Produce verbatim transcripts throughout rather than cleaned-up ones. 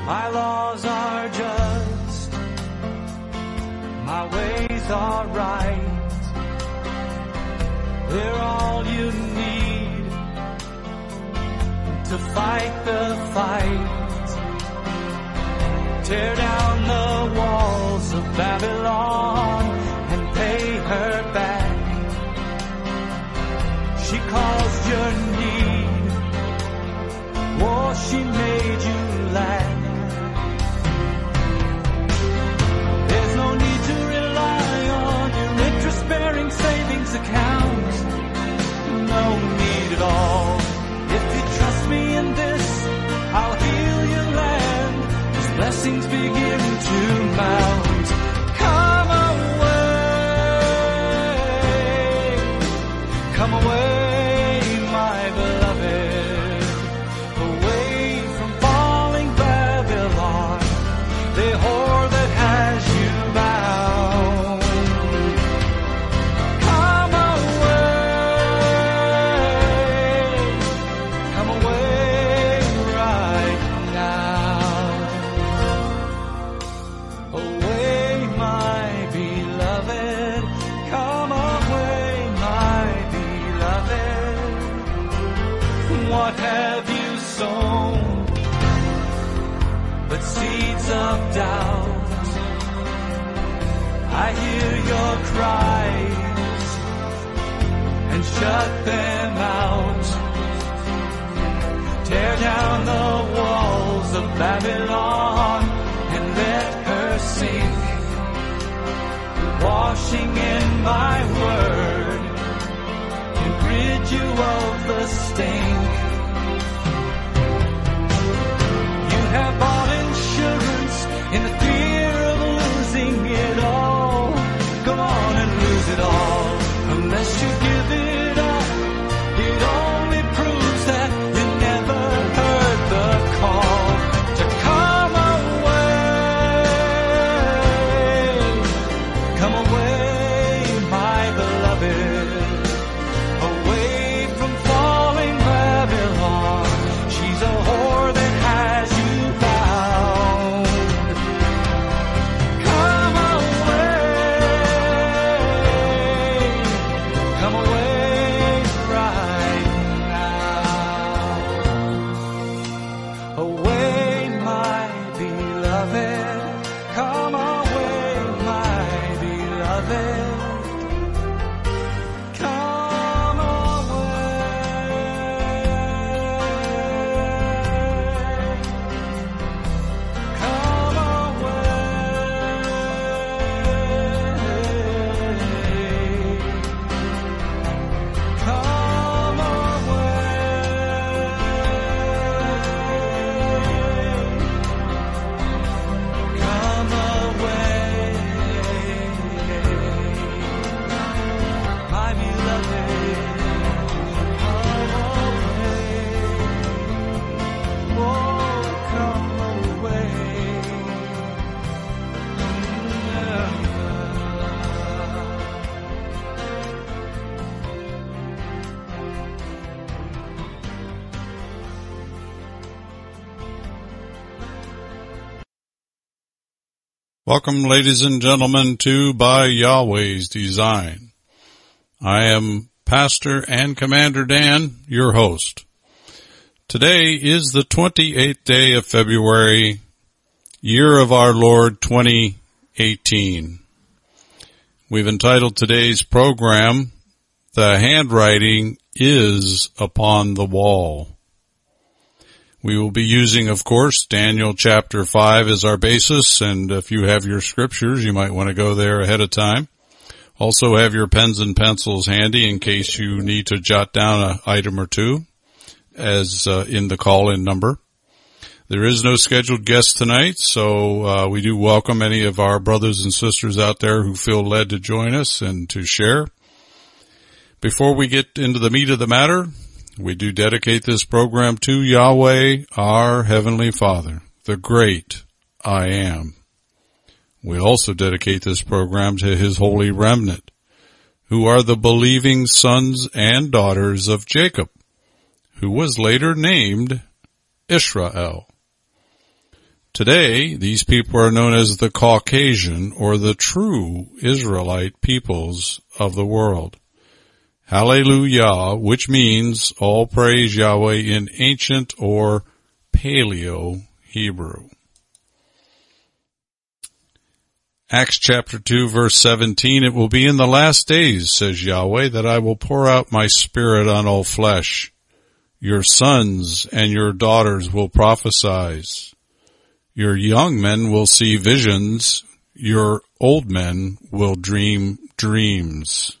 My laws are just, my ways are right. They're all you need to fight the fight. Tear down the walls of Babylon and pay her back. She caused your need, oh, she made you laugh. There's no need to rely on your interest-bearing savings account. No need at all. If you trust me in this, I'll heal your land as blessings begin to mount. Come away, come away. Of doubt, I hear your cries and shut them out. Tear down the walls of Babylon and let her sink, washing in my word and rid you of the stink. You have bought insurance in the fear of losing it all. Go on and lose it all. Unless you give it up, it only proves that you never heard the call to come away. Come away, my beloved, away from falling Babylon. She's a whore that has you bound. Come away right now. Away, my beloved. Come away, my beloved. Come away. Come Welcome, ladies and gentlemen, to By Yahweh's Design. I am Pastor and Commander Dan, your host. Today is the twenty-eighth day of February, year of our Lord twenty eighteen. We've entitled today's program, The Handwriting is Upon the Wall. We will be using, of course, Daniel chapter five as our basis, and if you have your scriptures, you might want to go there ahead of time. Also have your pens and pencils handy in case you need to jot down an item or two as uh, in the call-in number. There is no scheduled guest tonight, so uh, we do welcome any of our brothers and sisters out there who feel led to join us and to share. Before we get into the meat of the matter, we do dedicate this program to Yahweh, our Heavenly Father, the great I Am. We also dedicate this program to His holy remnant, who are the believing sons and daughters of Jacob, who was later named Israel. Today, these people are known as the Caucasian or the true Israelite peoples of the world. Hallelujah, which means all praise Yahweh in ancient or Paleo Hebrew. Acts chapter two verse seventeen, it will be in the last days, says Yahweh, that I will pour out my spirit on all flesh. Your sons and your daughters will prophesy. Your young men will see visions. Your old men will dream dreams.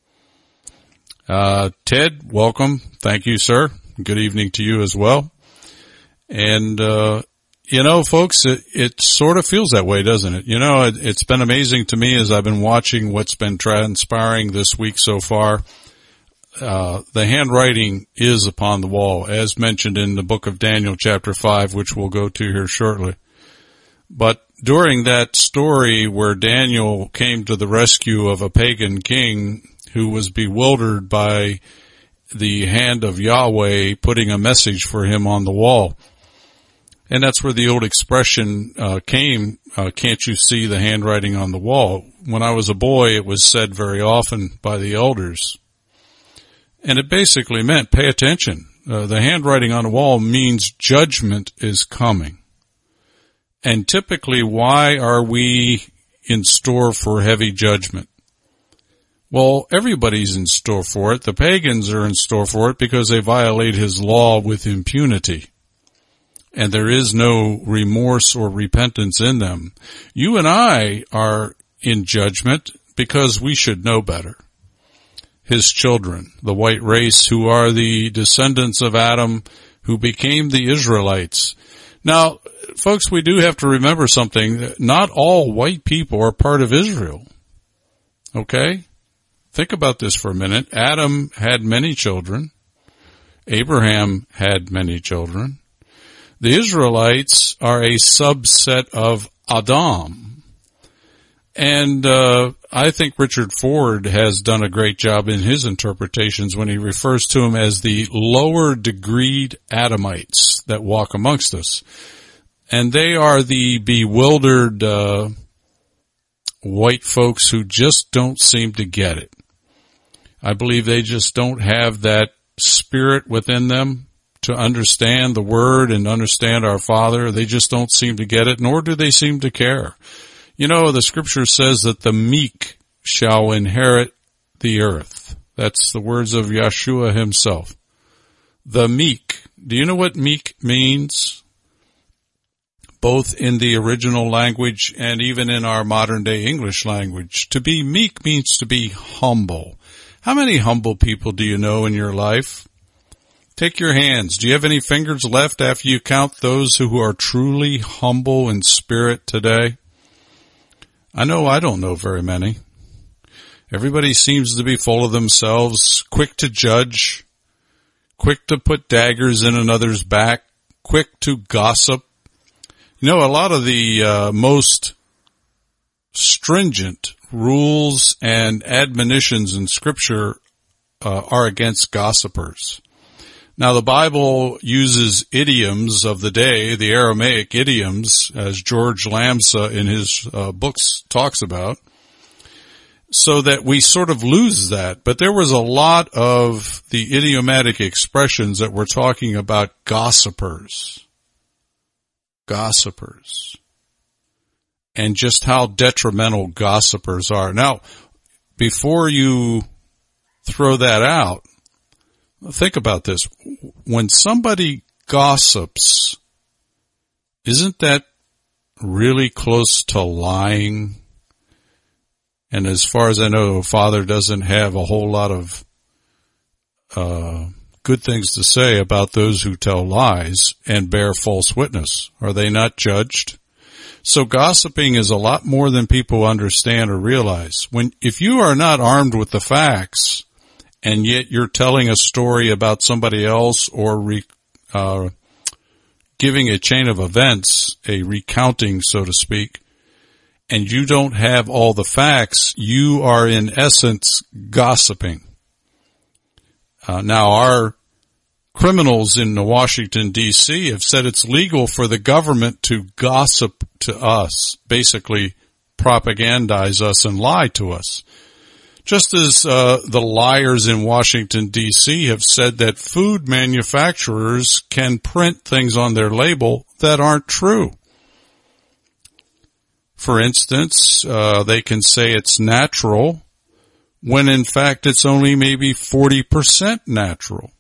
Uh, Ted, welcome. Thank you, sir. Good evening to you as well. And, uh, you know, folks, it, it sort of feels that way, doesn't it? You know, it, it's been amazing to me as I've been watching what's been transpiring this week so far. Uh, the handwriting is upon the wall, as mentioned in the book of Daniel chapter five, which we'll go to here shortly. But during that story where Daniel came to the rescue of a pagan king who was bewildered by the hand of Yahweh putting a message for him on the wall. And that's where the old expression uh, came, uh, can't you see the handwriting on the wall? When I was a boy, it was said very often by the elders. And it basically meant, pay attention. Uh, the handwriting on the wall means judgment is coming. And typically, why are we in store for heavy judgment? Well, everybody's in store for it. The pagans are in store for it because they violate his law with impunity. And there is no remorse or repentance in them. You and I are in judgment because we should know better. His children, the white race who are the descendants of Adam, who became the Israelites. Now, folks, we do have to remember something. Not all white people are part of Israel. Okay? Think about this for a minute. Adam had many children. Abraham had many children. The Israelites are a subset of Adam. And uh I think Richard Ford has done a great job in his interpretations when he refers to them as the lower degreed Adamites that walk amongst us. And they are the bewildered uh white folks who just don't seem to get it. I believe they just don't have that spirit within them to understand the word and understand our Father. They just don't seem to get it, nor do they seem to care. You know, the scripture says that the meek shall inherit the earth. That's the words of Yeshua himself. The meek. Do you know what meek means? Both in the original language and even in our modern day English language. To be meek means to be humble. How many humble people do you know in your life? Take your hands. Do you have any fingers left after you count those who are truly humble in spirit today? I know I don't know very many. Everybody seems to be full of themselves, quick to judge, quick to put daggers in another's back, quick to gossip. You know, a lot of the uh, most stringent rules and admonitions in Scripture uh, are against gossipers. Now, the Bible uses idioms of the day, the Aramaic idioms, as George Lamsa in his uh, books talks about, so that we sort of lose that. But there was a lot of the idiomatic expressions that were talking about gossipers. Gossipers. And just how detrimental gossipers are. Now, before you throw that out, think about this. When somebody gossips, isn't that really close to lying? And as far as I know, Father doesn't have a whole lot of uh good things to say about those who tell lies and bear false witness. Are they not judged? So gossiping is a lot more than people understand or realize. When, if you are not armed with the facts, and yet you're telling a story about somebody else or re, uh, giving a chain of events, a recounting, so to speak, and you don't have all the facts, you are in essence gossiping. Uh, now our criminals in Washington, D C have said it's legal for the government to gossip to us, basically propagandize us and lie to us. Just as uh, the liars in Washington, D C have said that food manufacturers can print things on their label that aren't true. For instance, uh, they can say it's natural when in fact it's only maybe forty percent natural.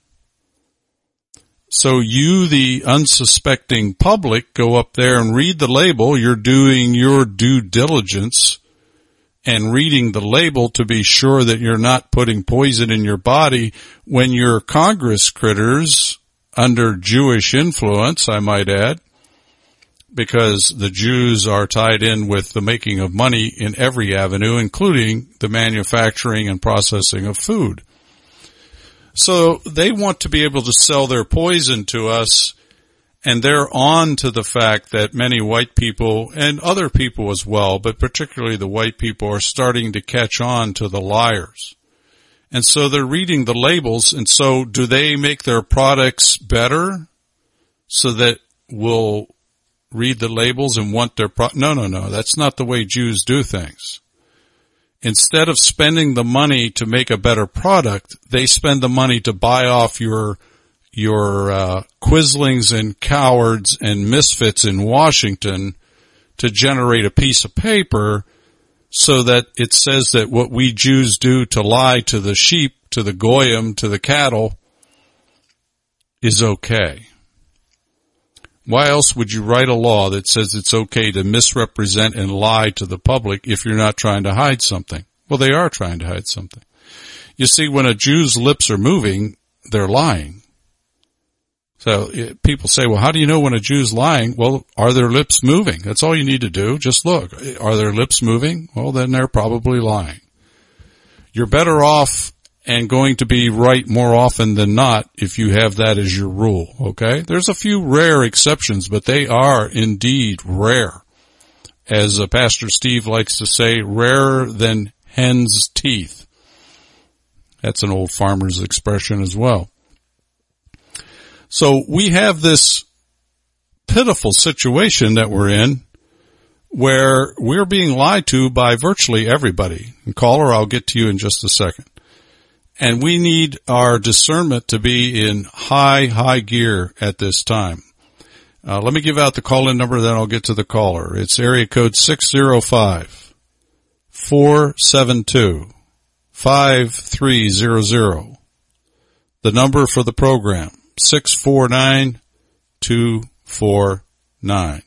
So you, the unsuspecting public, go up there and read the label. You're doing your due diligence and reading the label to be sure that you're not putting poison in your body when your Congress critters, under Jewish influence, I might add, because the Jews are tied in with the making of money in every avenue, including the manufacturing and processing of food. So they want to be able to sell their poison to us, and they're on to the fact that many white people, and other people as well, but particularly the white people, are starting to catch on to the liars. And so they're reading the labels, and so do they make their products better so that we'll read the labels and want their pro- No, no, no, that's not the way Jews do things. Instead of spending the money to make a better product, they spend the money to buy off your your uh, quislings and cowards and misfits in Washington to generate a piece of paper so that it says that what we Jews do to lie to the sheep, to the goyim, to the cattle is okay. Why else would you write a law that says it's okay to misrepresent and lie to the public if you're not trying to hide something? Well, they are trying to hide something. You see, when a Jew's lips are moving, they're lying. So people say, well, how do you know when a Jew's lying? Well, are their lips moving? That's all you need to do. Just look. Are their lips moving? Well, then they're probably lying. You're better off and going to be right more often than not if you have that as your rule, okay? There's a few rare exceptions, but they are indeed rare. As uh, Pastor Steve likes to say, rarer than hen's teeth. That's an old farmer's expression as well. So we have this pitiful situation that we're in where we're being lied to by virtually everybody. And caller, I'll get to you in just a second. And we need our discernment to be in high, high gear at this time. Uh, let me give out the call-in number, then I'll get to the caller. It's area code six oh five, four seven two, five three zero zero. The number for the program, six four nine, two four nine.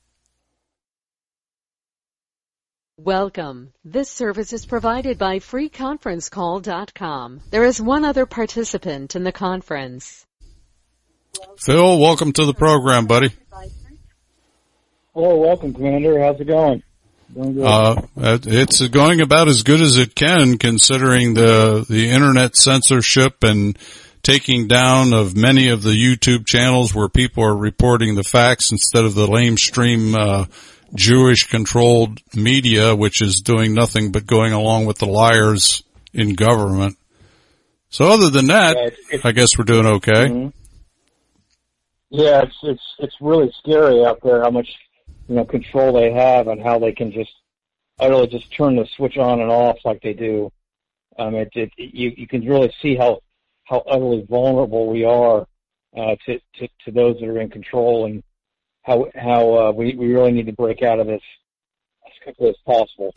Welcome. This service is provided by free conference call dot com. There is one other participant in the conference. Phil, welcome to the program, buddy. Hello, welcome, Commander. How's it going? Doing good. Uh, it's going about as good as it can, considering the the internet censorship and taking down of many of the YouTube channels where people are reporting the facts instead of the lamestream uh, Jewish-controlled media, which is doing nothing but going along with the liars in government. So other than that, yeah, it's, it's, I guess we're doing okay. Mm-hmm. Yeah, it's it's it's really scary out there how much, you know, control they have and how they can just utterly just turn the switch on and off like they do. Um, it, it, you you can really see how how utterly vulnerable we are uh, to, to to those that are in control, and how how uh, we we really need to break out of this as quickly as possible.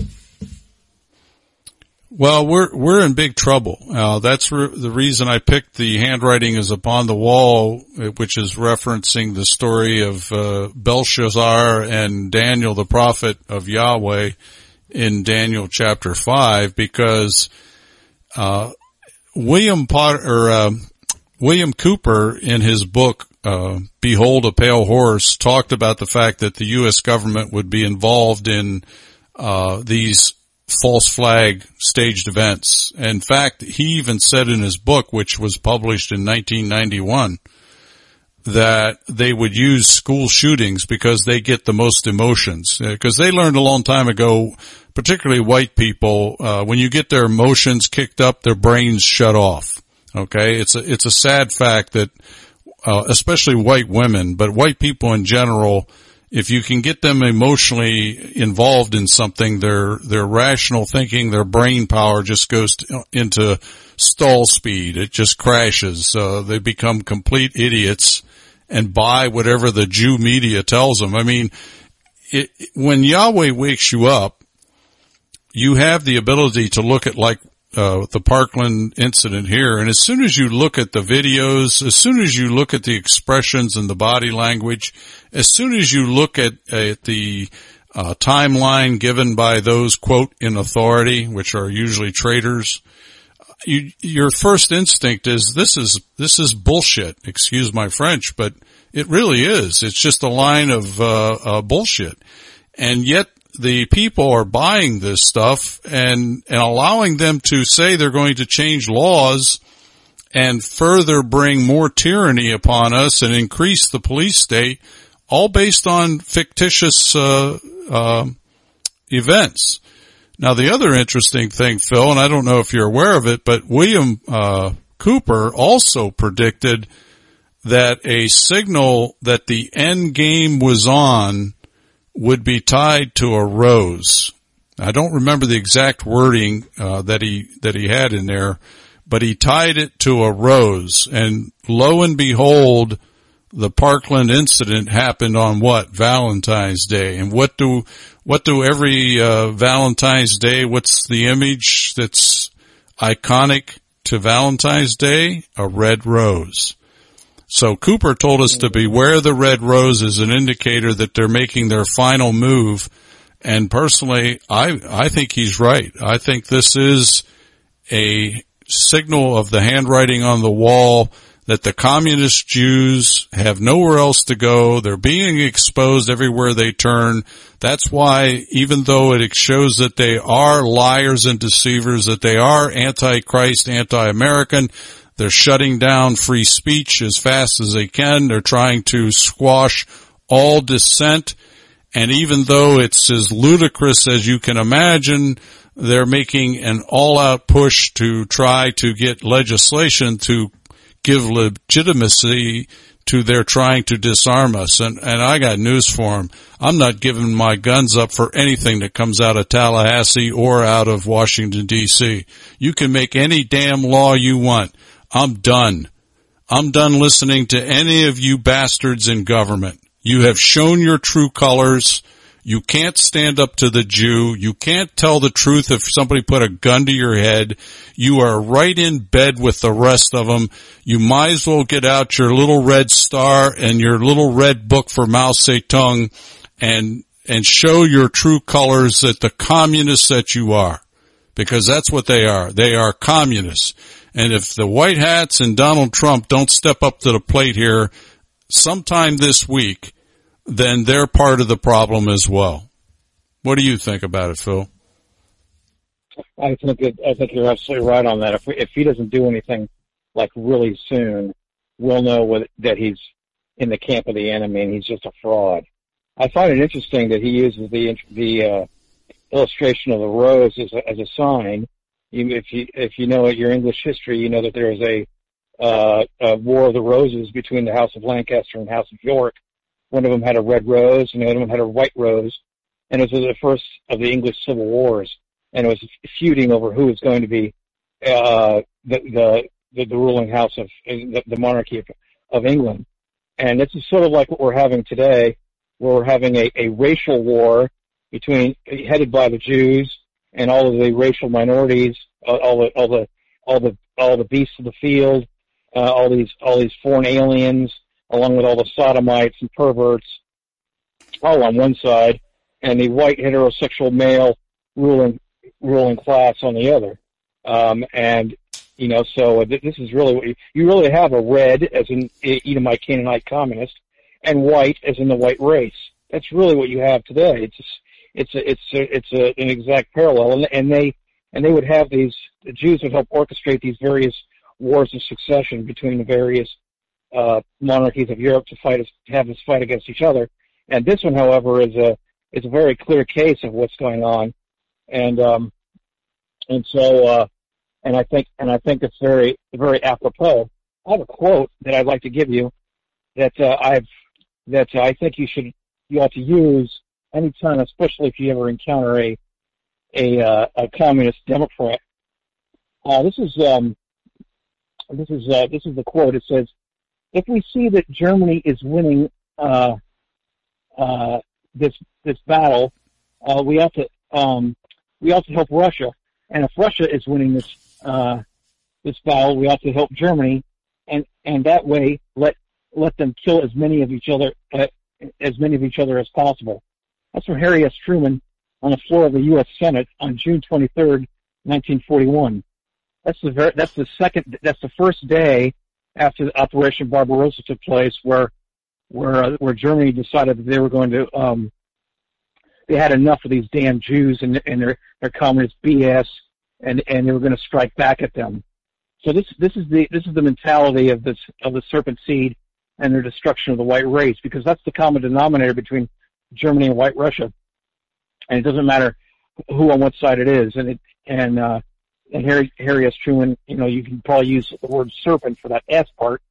Well, we're we're in big trouble. Uh, that's re- the reason I picked the handwriting is upon the wall, which is referencing the story of uh, Belshazzar and Daniel, the prophet of Yahweh, in Daniel chapter five, because uh, William Potter, or uh, William Cooper, in his book uh, "Behold a Pale Horse," talked about the fact that the U S government would be involved in uh, these false flag staged events. In fact, he even said in his book, which was published in nineteen ninety-one, that they would use school shootings because they get the most emotions. Because they learned a long time ago, particularly white people, uh, when you get their emotions kicked up, their brains shut off. Okay, it's a it's a sad fact that, uh, especially white women, but white people in general, if you can get them emotionally involved in something, their their rational thinking, their brain power just goes to, into stall speed. It just crashes. Uh, they become complete idiots and buy whatever the Jew media tells them. I mean, it, when Yahweh wakes you up, you have the ability to look at, like, uh, the Parkland incident here. And as soon as you look at the videos, as soon as you look at the expressions and the body language, as soon as you look at, at the uh, timeline given by those, quote, in authority, which are usually traitors, you, your first instinct is this is, this is bullshit. Excuse my French, but it really is. It's just a line of, uh, uh, bullshit. And yet the people are buying this stuff and, and allowing them to say they're going to change laws and further bring more tyranny upon us and increase the police state, all based on fictitious, uh, uh, events. Now, the other interesting thing, Phil, and I don't know if you're aware of it, but William, uh, Cooper also predicted that a signal that the end game was on would be tied to a rose. I don't remember the exact wording uh, that he that he had in there, but he tied it to a rose. And lo and behold, the Parkland incident happened on what? Valentine's Day. And what do what do every uh, Valentine's Day? What's the image that's iconic to Valentine's Day? A red rose. So Cooper told us to beware the red rose as an indicator that they're making their final move. And personally, I, I think he's right. I think this is a signal of the handwriting on the wall that the communist Jews have nowhere else to go. They're being exposed everywhere they turn. That's why, even though it shows that they are liars and deceivers, that they are anti-Christ, anti-American, they're shutting down free speech as fast as they can. They're trying to squash all dissent. And even though it's as ludicrous as you can imagine, they're making an all-out push to try to get legislation to give legitimacy to their trying to disarm us. And, and I got news for them. I'm not giving my guns up for anything that comes out of Tallahassee or out of Washington, D C. You can make any damn law you want. I'm done. I'm done listening to any of you bastards in government. You have shown your true colors. You can't stand up to the Jew. You can't tell the truth if somebody put a gun to your head. You are right in bed with the rest of them. You might as well get out your little red star and your little red book for Mao Zedong and, and show your true colors that the communists that you are. Because that's what they are. They are communists. And if the white hats and Donald Trump don't step up to the plate here sometime this week, then they're part of the problem as well. What do you think about it, Phil? I think it, I think you're absolutely right on that. If we, if he doesn't do anything like really soon, we'll know what, that he's in the camp of the enemy and he's just a fraud. I find it interesting that he uses the the uh, illustration of the rose as a, as a sign. You, if you if you know your English history, you know that there was a, uh, a War of the Roses between the House of Lancaster and House of York. One of them had a red rose, and the other one had a white rose, and it was the first of the English Civil Wars, and it was feuding over who was going to be uh, the, the the the ruling house of the, the monarchy of, of England. And this is sort of like what we're having today, where we're having a, a racial war between headed by the Jews and all of the racial minorities, all the all the all the all the beasts of the field, uh, all these all these foreign aliens, along with all the sodomites and perverts, all on one side, and the white heterosexual male ruling ruling class on the other. Um, and you know, so this is really what you, you really have a red, as in Edomite Canaanite communist, and white, as in the white race. That's really what you have today. It's just, it's a, it's a, it's a, an exact parallel, and, and they and they would have these. The Jews would help orchestrate these various wars of succession between the various uh, monarchies of Europe to fight, to have this fight against each other. And this one, however, is a is a very clear case of what's going on, and um, and so uh, and I think and I think it's very very apropos. I have a quote that I'd like to give you that uh, I've that uh, I think you should you ought to use anytime, especially if you ever encounter a a, uh, a communist Democrat. Uh, this is um, this is uh, this is the quote. It says, "If we see that Germany is winning uh, uh, this this battle, uh, we have to um, we ought to help Russia. And if Russia is winning this uh, this battle, we ought to help Germany, and and that way let let them kill as many of each other uh, as many of each other as possible." That's from Harry S. Truman on the floor of the U S Senate on June twenty-third, nineteen forty-one. That's the very, that's the second that's the first day after Operation Barbarossa took place, where where uh, where Germany decided that they were going to um, they had enough of these damn Jews and, and their their communist B S, and and they were going to strike back at them. So this this is the this is the mentality of this of the serpent seed and their destruction of the white race, because that's the common denominator between Germany and White Russia, and it doesn't matter who on what side it is. And it and uh, and Harry Harry S. Truman, you know, you can probably use the word serpent for that S part.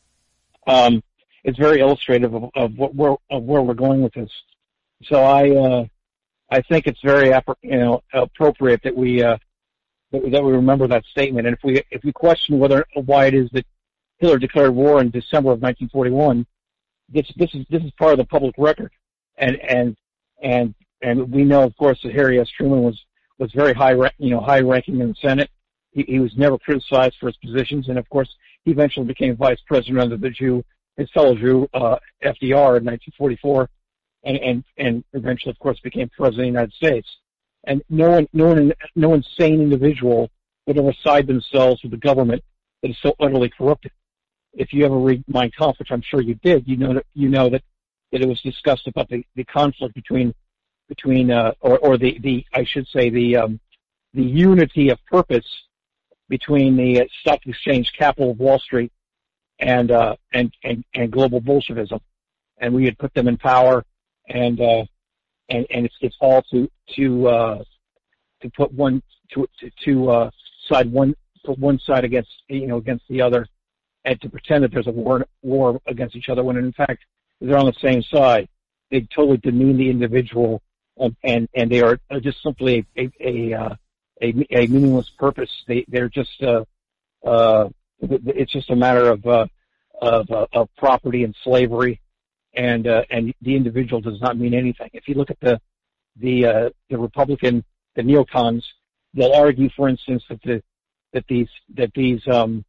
Um, it's very illustrative of, of what we're of where we're going with this. So I uh, I think it's very you know appropriate that we uh, that, we, that we remember that statement. And if we if we question whether why it is that Hitler declared war in December of nineteen forty-one, this this is this is part of the public record. And and and and we know, of course, that Harry S. Truman was was very high, you know, high ranking in the Senate. He, he was never criticized for his positions, and of course, he eventually became vice president under the Jew, his fellow Jew, uh, F D R in nineteen forty-four, and and and eventually, of course, became president of the United States. And no one, no one, no insane individual would ever side themselves with the government that is so utterly corrupted. If you ever read Mein Kampf, which I'm sure you did, you know that you know that. that it was discussed about the, the conflict between, between, uh, or, or the, the, I should say the, um, the unity of purpose between the stock exchange capital of Wall Street and, uh, and, and, and global Bolshevism. And we had put them in power, and, uh, and, and it's, it's all to, to, uh, to put one, to, to, to, uh, side one, put one side against, you know, against the other, and to pretend that there's a war, war against each other, when in fact, they're on the same side. They totally demean the individual, um, and and they are just simply a a a, a, a meaningless purpose. They they're just uh, uh, it's just a matter of uh, of, uh, of property and slavery, and uh, and the individual does not mean anything. If you look at the the uh, the Republican the neocons, they'll argue, for instance, that the that these that these um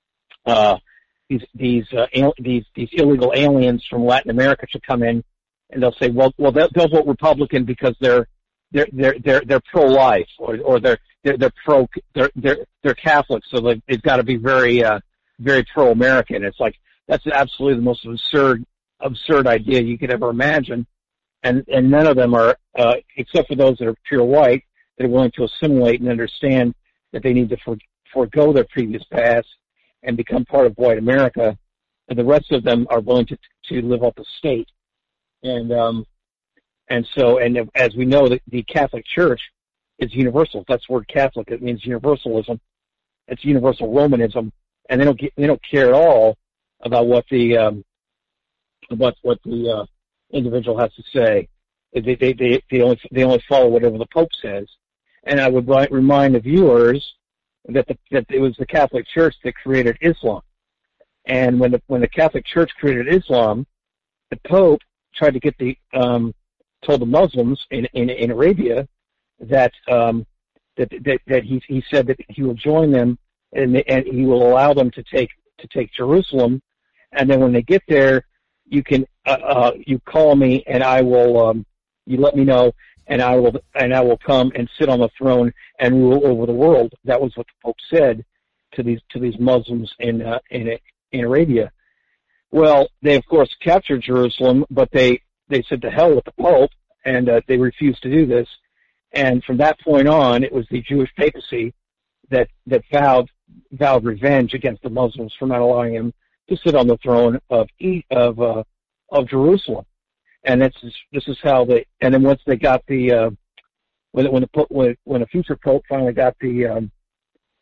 uh These these uh, al- these these illegal aliens from Latin America should come in, and they'll say, well, well, they'll, they'll vote Republican because they're they're they're they're, they're pro-life, or or they're they're, they're pro they're they're they're Catholic, so they've, they've got to be very uh, very pro-American. It's like that's absolutely the most absurd absurd idea you could ever imagine, and and none of them are, uh, except for those that are pure white, that are willing to assimilate and understand that they need to for, forego their previous past and become part of white America, and the rest of them are willing to to live off the state. And um, and so, and as we know, the, the Catholic Church is universal. That's the word Catholic. It means universalism. It's universal Romanism, and they don't get, they don't care at all about what the um, about what the uh, individual has to say. They they they they only they only follow whatever the Pope says. And I would remind the viewers that the, that it was the Catholic Church that created Islam, and when the when the Catholic Church created Islam, the Pope tried to get the um, told the Muslims in in, in Arabia that um, that that, that he he said that he will join them, and and he will allow them to take to take Jerusalem, and then when they get there, you can uh, uh, you call me and I will um, you let me know. And I will, and I will come and sit on the throne and rule over the world. That was what the Pope said to these to these Muslims in uh, in in Arabia. Well, they of course captured Jerusalem, but they they said to hell with the Pope, and uh, they refused to do this. And from that point on, it was the Jewish papacy that that vowed vowed revenge against the Muslims for not allowing him to sit on the throne of of uh, of Jerusalem. And this is this is how they. And then once they got the uh, when when the when when a future pope finally got the um,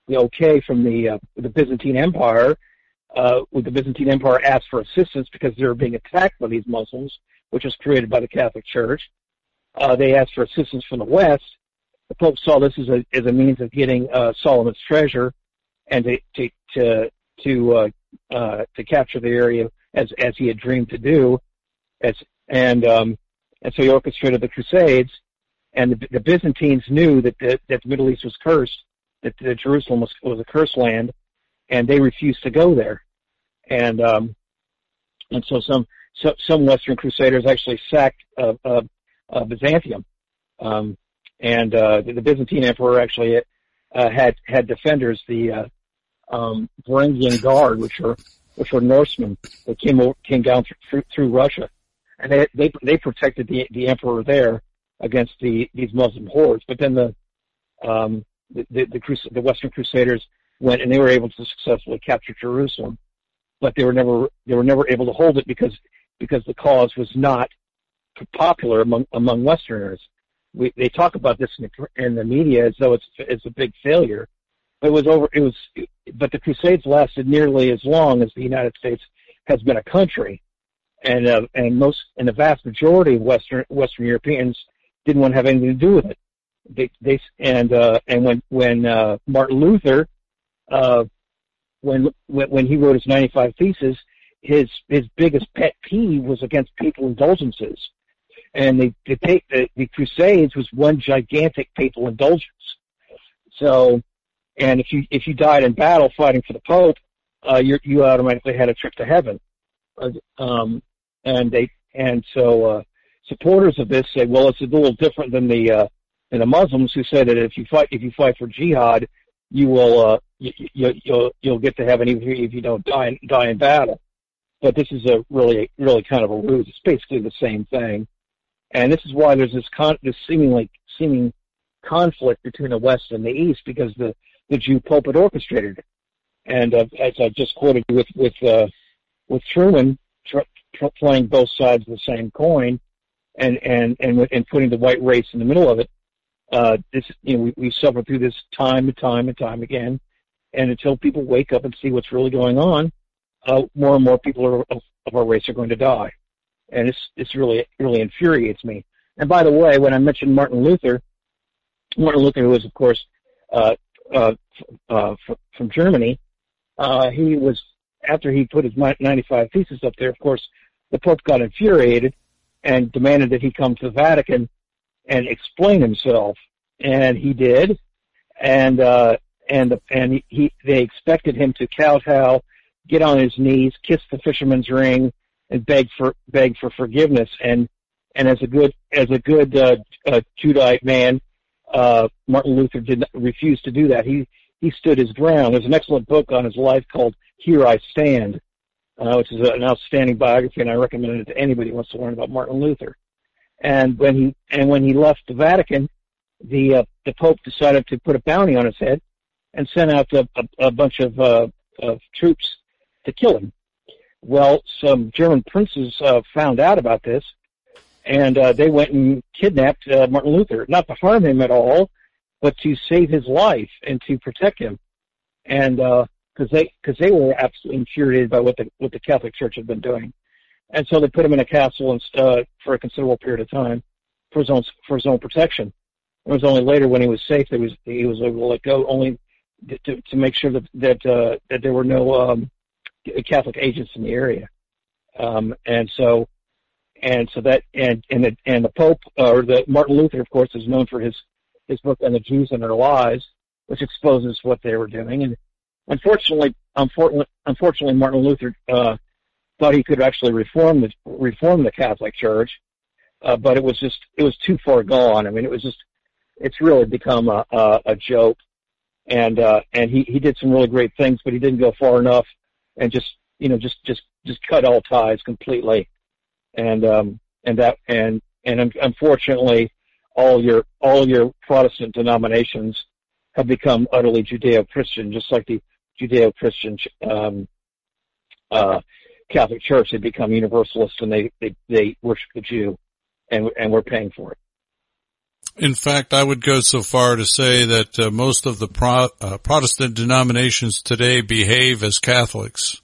the okay from the uh, the Byzantine Empire. Uh, with the Byzantine Empire asked for assistance because they were being attacked by these Muslims, which was created by the Catholic Church. Uh, they asked for assistance from the West. The Pope saw this as a as a means of getting uh, Solomon's treasure and to to to to, uh, uh, to capture the area as as he had dreamed to do. As and um, and so he orchestrated the Crusades. And the, the Byzantines knew that the, that the Middle East was cursed, that, that Jerusalem was, was a cursed land, and they refused to go there. And um, and so some so, some Western Crusaders actually sacked uh, uh, uh, Byzantium, um, and uh, the, the Byzantine Emperor actually uh, had had defenders, the uh, um, Varangian Guard, which were which were Norsemen that came over, came down through, through Russia, and they they they protected the the emperor there against the these Muslim hordes. But then the um, the the, the, Crus- the Western Crusaders went and they were able to successfully capture Jerusalem, but they were never they were never able to hold it because because the cause was not popular among among Westerners. We, they talk about this in the, in the media as though it's it's a big failure. It was over. It was, but the Crusades lasted nearly as long as the United States has been a country, and uh, and most and the vast majority of Western Western Europeans didn't want to have anything to do with it. They they and uh, and when when uh, Martin Luther, uh, when when he wrote his ninety-five Theses, his his biggest pet peeve was against papal indulgences, and the the, the, the Crusades was one gigantic papal indulgence. So, and if you if you died in battle fighting for the Pope, uh, you you automatically had a trip to heaven. Uh, um, and they and so uh, supporters of this say, well, it's a little different than the uh, than the Muslims who say that if you fight if you fight for jihad, you will uh, you, you, you'll you'll get to heaven even if you don't die die in battle. But this is a really really kind of a ruse. It's basically the same thing, and this is why there's this con- this seemingly seeming conflict between the West and the East, because the the Jew Pope had orchestrated it. And uh, as I just quoted with with uh, with Truman tr- tr- playing both sides of the same coin, and and and and putting the white race in the middle of it, uh, this you know we, we suffer through this time and time and time again, and until people wake up and see what's really going on, uh, more and more people are, of, of our race are going to die, and it's it's really really infuriates me. And by the way, when I mentioned Martin Luther, Martin Luther, who was of course uh, uh, uh, from Germany. Uh, he was, after he put his ninety-five Theses up there, of course, the Pope got infuriated and demanded that he come to the Vatican and explain himself. And he did. And, uh, and, the, and he, they expected him to kowtow, get on his knees, kiss the fisherman's ring, and beg for, beg for forgiveness. And, and as a good, as a good, uh, uh Judite man, uh, Martin Luther did not, refuse to do that. He, He stood his ground. There's an excellent book on his life called Here I Stand, uh, which is an outstanding biography, and I recommend it to anybody who wants to learn about Martin Luther. And when he and when he left the Vatican, the uh, the Pope decided to put a bounty on his head and sent out a, a, a bunch of, uh, of troops to kill him. Well, some German princes uh, found out about this, and uh, they went and kidnapped uh, Martin Luther, not to harm him at all, but to save his life and to protect him, and because uh, they because they were absolutely infuriated by what the what the Catholic Church had been doing, and so they put him in a castle and uh, for a considerable period of time for his own for his own protection. It was only later when he was safe that he was he was able to let go, only to to make sure that that uh, that there were no um, Catholic agents in the area, um, and so and so that and and the and the Pope uh, or the Martin Luther, of course, is known for his his book on the Jews and their lies, which exposes what they were doing. And unfortunately, unfortunately, unfortunately Martin Luther uh, thought he could actually reform the reform the Catholic Church, uh, but it was just it was too far gone. I mean, it was just it's really become a, a, a joke. And uh, and he, he did some really great things, but he didn't go far enough, and just you know just just just cut all ties completely. And um and that and and unfortunately, all your all your Protestant denominations have become utterly Judeo-Christian, just like the Judeo-Christian um, uh, Catholic Church. They become Universalists, and they, they, they worship the Jew, and and we're paying for it. In fact, I would go so far to say that uh, most of the Pro- uh, Protestant denominations today behave as Catholics.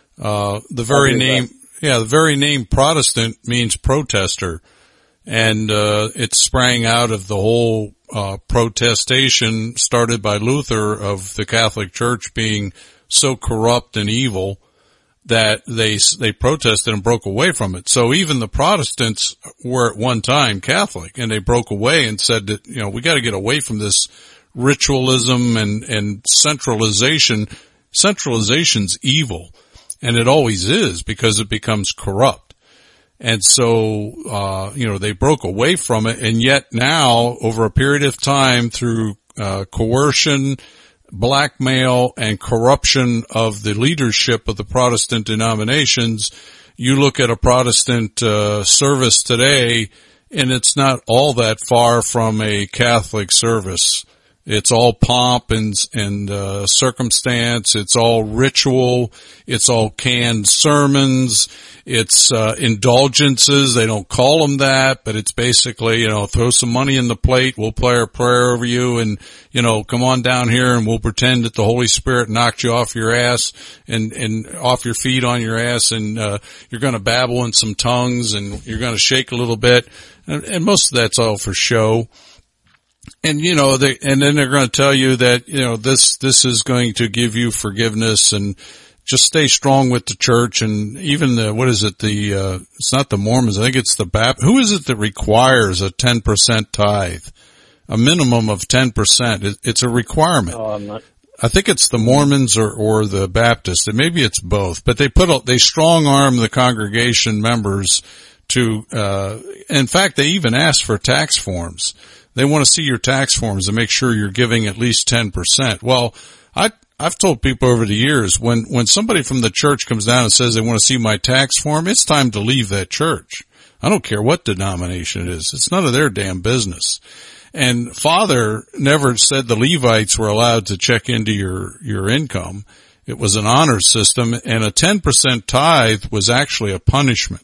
Uh, the very name, that. yeah, the very name Protestant means protester. And, uh, it sprang out of the whole, uh, protestation started by Luther of the Catholic Church being so corrupt and evil that they, they protested and broke away from it. So even the Protestants were at one time Catholic, and they broke away and said that, you know, we got to get away from this ritualism and, and centralization. Centralization's evil, and it always is because it becomes corrupt. And so, uh, you know, they broke away from it, and yet now, over a period of time, through, uh, coercion, blackmail, and corruption of the leadership of the Protestant denominations, you look at a Protestant, uh, service today, and it's not all that far from a Catholic service. It's all pomp and, and, uh, circumstance. It's all ritual. It's all canned sermons. It's, uh, indulgences. They don't call them that, but it's basically, you know, throw some money in the plate. We'll play a prayer over you and, you know, come on down here and we'll pretend that the Holy Spirit knocked you off your ass and, and off your feet on your ass, and, uh, you're going to babble in some tongues and you're going to shake a little bit. And, and most of that's all for show. And, you know, they, and then they're going to tell you that, you know, this, this is going to give you forgiveness, and just stay strong with the church. And even the, what is it? The, uh, it's not the Mormons. I think it's the Baptist. Who is it that requires a ten percent tithe? A minimum of ten percent. It, it's a requirement. Oh, I'm not. I think it's the Mormons or, or the Baptists, and maybe it's both, but they put, a, they strong arm the congregation members to, uh, in fact, they even ask for tax forms. They want to see your tax forms to make sure you're giving at least ten percent. Well, I, I've told people over the years, when, when somebody from the church comes down and says they want to see my tax form, it's time to leave that church. I don't care what denomination it is. It's none of their damn business. And Father never said the Levites were allowed to check into your, your income. It was an honor system, and a ten percent tithe was actually a punishment.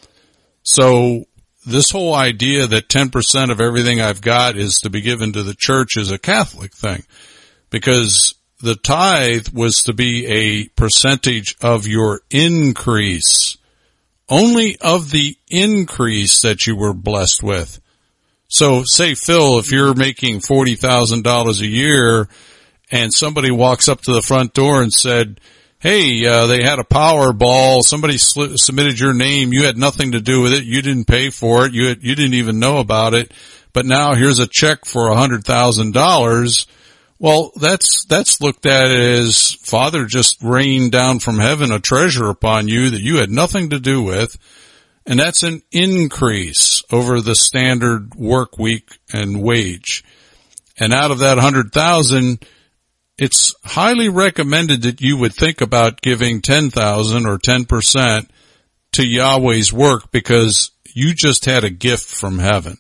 So, this whole idea that ten percent of everything I've got is to be given to the church is a Catholic thing, because the tithe was to be a percentage of your increase, only of the increase that you were blessed with. So say, Phil, if you're making forty thousand dollars a year and somebody walks up to the front door and said, hey, uh, they had a Powerball, somebody sl- submitted your name, you had nothing to do with it, you didn't pay for it, you had, you didn't even know about it, but now here's a check for a hundred thousand dollars. Well, that's, that's looked at as Father just rained down from heaven a treasure upon you that you had nothing to do with, and that's an increase over the standard work week and wage. And out of that hundred thousand, it's highly recommended that you would think about giving ten thousand or ten percent to Yahweh's work, because you just had a gift from heaven.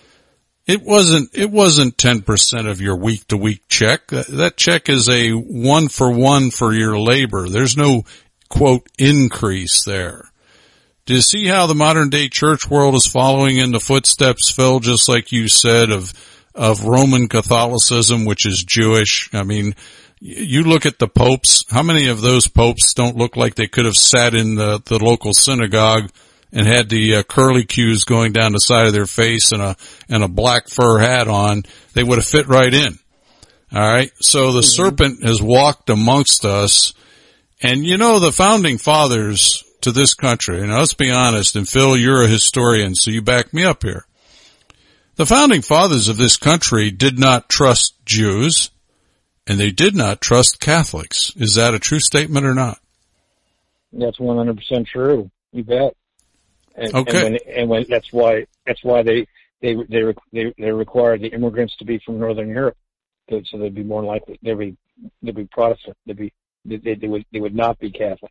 It wasn't, it wasn't ten percent of your week to week check. That check is a one for one for your labor. There's no, quote, increase there. Do you see how the modern day church world is following in the footsteps, Phil, just like you said, of of Roman Catholicism, which is Jewish? I mean, you look at the popes. How many of those popes don't look like they could have sat in the, the local synagogue and had the uh, curly cues going down the side of their face and a and a black fur hat on? They would have fit right in. All right. So the mm-hmm. serpent has walked amongst us, and you know the founding fathers to this country. And let's be honest. And Phil, you're a historian, so you back me up here. The founding fathers of this country did not trust Jews, and they did not trust Catholics. Is that a true statement or not? That's one hundred percent true. You bet. And, okay. And when, and when that's why that's why they they they they, they required the immigrants to be from Northern Europe, so they'd be more likely they'd be they'd be Protestant. They'd be they, they would they would not be Catholic.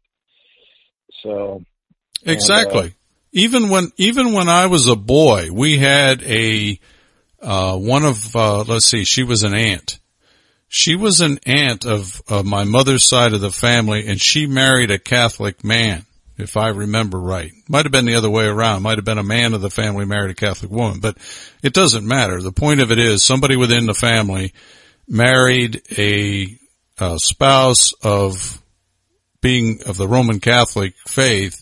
So exactly. And, uh, Even when, even when I was a boy, we had a, uh, one of, uh, let's see, she was an aunt. She was an aunt of, of my mother's side of the family, and she married a Catholic man. if I remember right. Might have been the other way around. Might have been a man of the family married a Catholic woman, but it doesn't matter. The point of it is somebody within the family married a, a spouse of being of the Roman Catholic faith.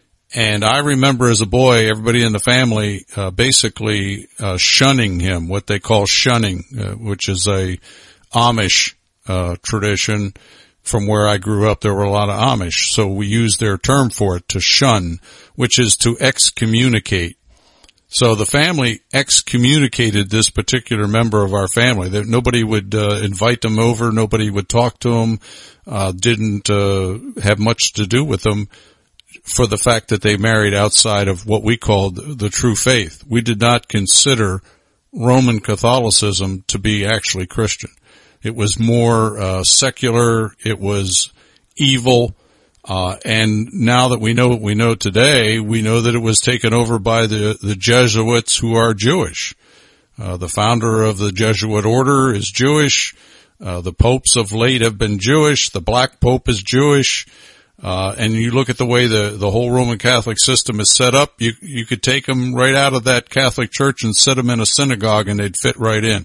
And I remember as a boy, everybody in the family, uh, basically, uh, shunning him, what they call shunning, uh, which is a Amish, uh, tradition. From where I grew up, there were a lot of Amish. So we used their term for it, to shun, which is to excommunicate. So the family excommunicated this particular member of our family. That nobody would, uh, invite them over. Nobody would talk to them, uh, didn't, uh, have much to do with them, for the fact that they married outside of what we called the true faith. We did not consider Roman Catholicism to be actually Christian. It was more uh, secular. It was evil. Uh, and now that we know what we know today, we know that it was taken over by the, the Jesuits, who are Jewish. Uh, the founder of the Jesuit order is Jewish. Uh, the popes of late have been Jewish. The Black Pope is Jewish. Uh, and you look at the way the, the whole Roman Catholic system is set up, you, you could take them right out of that Catholic church and set them in a synagogue and they'd fit right in.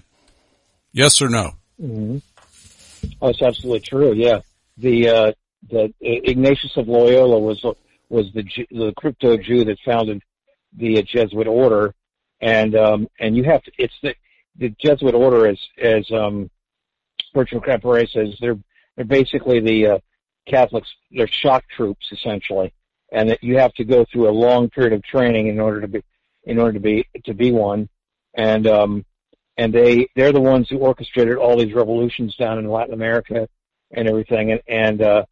Yes or no? Mm-hmm. Oh, that's absolutely true. Yeah. The, uh, the Ignatius of Loyola was, was the, the crypto Jew that founded the Jesuit order. And, um, and you have to, it's the, the Jesuit order is, as, um, Bertrand Caporet says, they're, they're basically the, uh, Catholics, they're shock troops essentially, and that you have to go through a long period of training in order to be, in order to be, to be one. And, um, and they, they're the ones who orchestrated all these revolutions down in Latin America and everything. And, and, uh,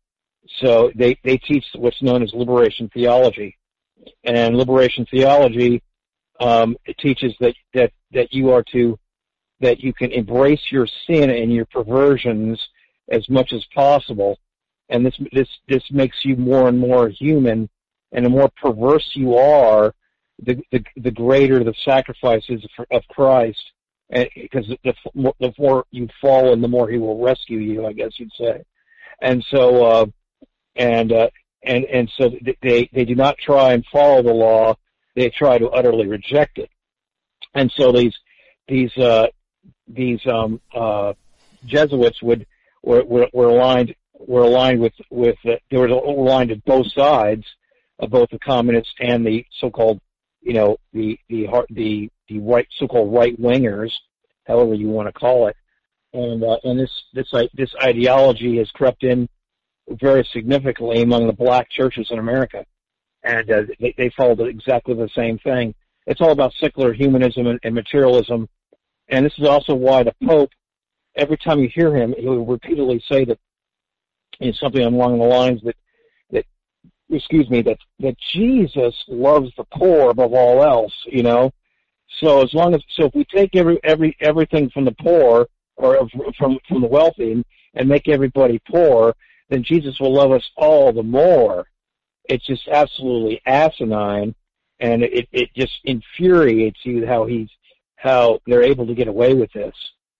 so they, they teach what's known as liberation theology. And liberation theology, um, it teaches that, that, that you are to, that you can embrace your sin and your perversions as much as possible. And this, this, this makes you more and more human, and the more perverse you are, the, the, the greater the sacrifices of Christ, and because the, the more you fall and the more he will rescue you, I guess you'd say. And so, uh, and, uh, and, and so they, they do not try and follow the law, they try to utterly reject it. And so these, these, uh, these, um, uh, Jesuits would, were, were, were aligned, were aligned with, with, uh, they were aligned at both sides of both the communists and the so-called, you know, the, the, the, the right, so-called right-wingers, however you want to call it. And, uh, and this, this, this ideology has crept in very significantly among the black churches in America. And, uh, they, they followed exactly the same thing. It's all about secular humanism and, and materialism. And this is also why the Pope, every time you hear him, he'll repeatedly say that, you know, something along the lines that, that, excuse me, that, that Jesus loves the poor above all else, you know. So as long as, so if we take every, every, everything from the poor, or from, from the wealthy, and, and make everybody poor, then Jesus will love us all the more. It's just absolutely asinine, and it, it just infuriates you how he's, how they're able to get away with this.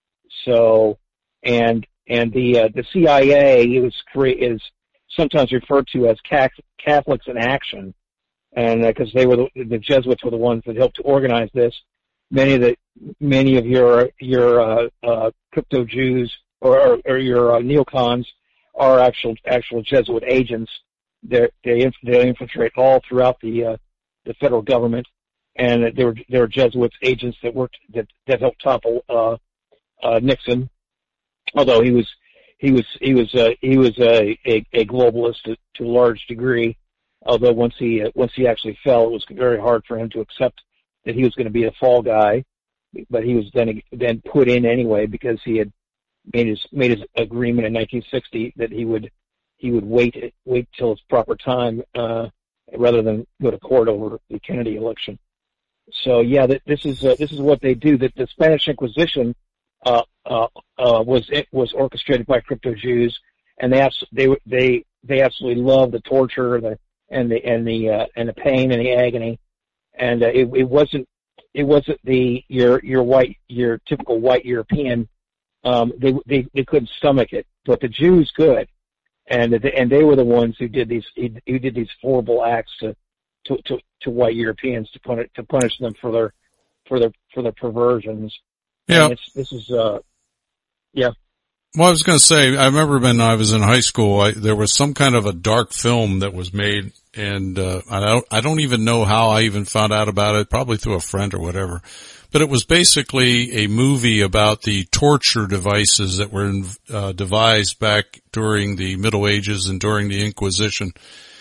So, and, and the, uh, the C I A is is sometimes referred to as Catholics in Action. And, uh, cause they were the, the Jesuits were the ones that helped to organize this. Many of the, many of your, your, uh, uh, crypto Jews or, or, or your, uh, neocons are actual, actual Jesuit agents. They're, they, they infiltrate all throughout the, uh, the federal government. And there were, there were Jesuits agents that worked, that, that helped topple, uh, uh, Nixon. Although he was, he was, he was, uh, he was a, a, a globalist to, to a large degree. Although once he, uh, once he actually fell, it was very hard for him to accept that he was going to be a fall guy. But he was then, then put in anyway because he had made his, made his agreement in nineteen sixty that he would, he would wait, wait till its proper time, uh, rather than go to court over the Kennedy election. So yeah, that, this is, uh, this is what they do. That the Spanish Inquisition, uh, uh, uh, was, it was orchestrated by crypto Jews, and they, abs- they, they, they absolutely love the torture, the, and the, and the, uh, and the pain and the agony. And, uh, it, it wasn't, it wasn't the, your, your white, your typical white European, um, they, they, they couldn't stomach it, but the Jews could. and and they were the ones who did these who did these horrible acts to to to, to white Europeans to punish to punish them for their for their for their perversions. Yeah, and it's, this is uh, yeah. Well, I was going to say, I remember when I was in high school, I, there was some kind of a dark film that was made, and uh, I don't, I don't even know how I even found out about it, probably through a friend or whatever. But it was basically a movie about the torture devices that were uh, devised back during the Middle Ages and during the Inquisition.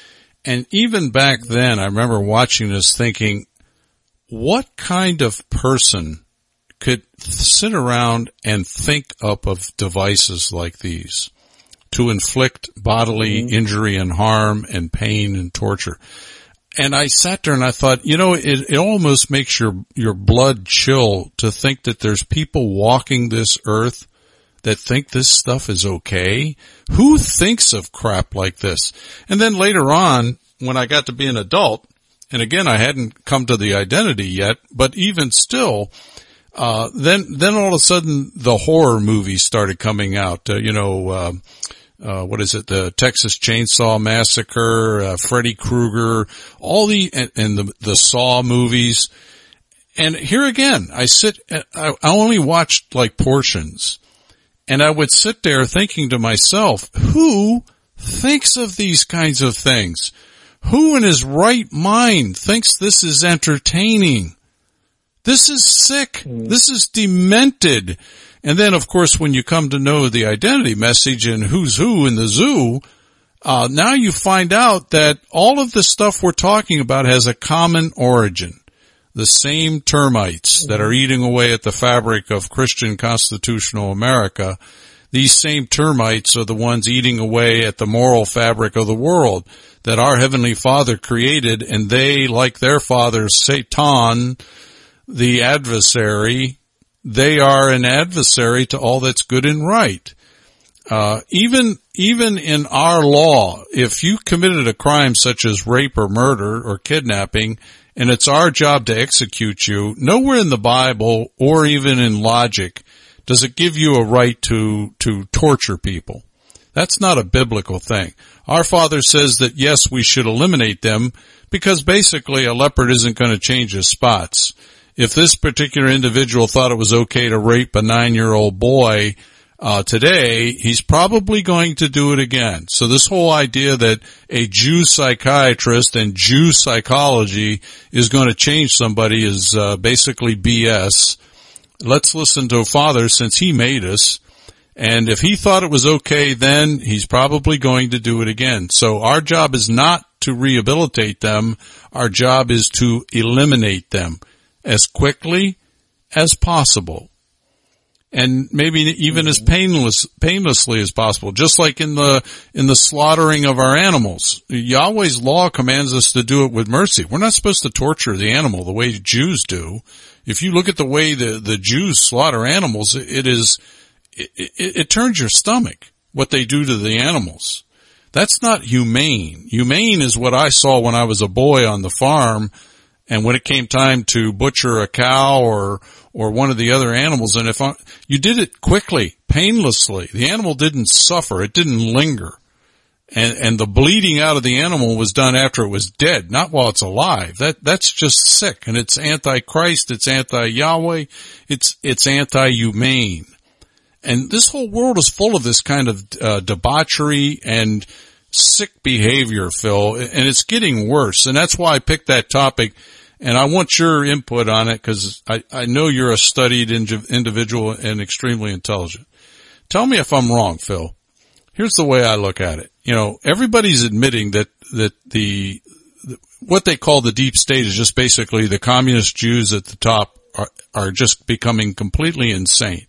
And even back then, I remember watching this thinking, what kind of person could sit around and think up of devices like these to inflict bodily mm-hmm. injury and harm and pain and torture? And I sat there and I thought, you know, it, it almost makes your, your blood chill to think that there's people walking this earth that think this stuff is okay. Who thinks of crap like this? And then later on, when I got to be an adult, and again, I hadn't come to the identity yet, but even still, Uh, then, then all of a sudden the horror movies started coming out, uh, you know, uh, uh, what is it? The Texas Chainsaw Massacre, uh, Freddy Krueger, all the, and, and the, the Saw movies. And here again, I sit, I, I only watched like portions, and I would sit there thinking to myself, who thinks of these kinds of things? Who in his right mind thinks this is entertaining? This is sick. Mm. This is demented. And then, of course, when you come to know the identity message and who's who in the zoo, uh, now you find out that all of the stuff we're talking about has a common origin. The same termites mm. that are eating away at the fabric of Christian constitutional America, these same termites are the ones eating away at the moral fabric of the world that our Heavenly Father created, and they, like their father, Satan, the adversary, they are an adversary to all that's good and right. Uh, even, even in our law, if you committed a crime such as rape or murder or kidnapping, and it's our job to execute you, nowhere in the Bible or even in logic does it give you a right to, to torture people. That's not a biblical thing. Our Father says that yes, we should eliminate them because basically a leopard isn't going to change his spots. If this particular individual thought it was okay to rape a nine-year-old boy uh today, he's probably going to do it again. So this whole idea that a Jew psychiatrist and Jew psychology is going to change somebody is uh, basically B S. Let's listen to Father since he made us. And if he thought it was okay then, he's probably going to do it again. So our job is not to rehabilitate them. Our job is to eliminate them as quickly as possible, and maybe even as painless, painlessly as possible, just like in the, in the slaughtering of our animals. Yahweh's law commands us to do it with mercy. We're not supposed to torture the animal the way Jews do. If you look at the way the, the Jews slaughter animals, it is, it, it, it turns your stomach, what they do to the animals. That's not humane. Humane is what I saw when I was a boy on the farm. And when it came time to butcher a cow or, or one of the other animals, and if I, you did it quickly, painlessly, the animal didn't suffer, it didn't linger. And, and the bleeding out of the animal was done after it was dead, not while it's alive. That, that's just sick. And it's anti-Christ, it's anti-Yahweh, it's, it's anti-humane. And this whole world is full of this kind of, uh, debauchery and sick behavior, Phil, and it's getting worse. And that's why I picked that topic. And I want your input on it because I, I know you're a studied individual and extremely intelligent. Tell me if I'm wrong, Phil. Here's the way I look at it. You know, everybody's admitting that, that the, the what they call the deep state is just basically the communist Jews at the top are, are just becoming completely insane.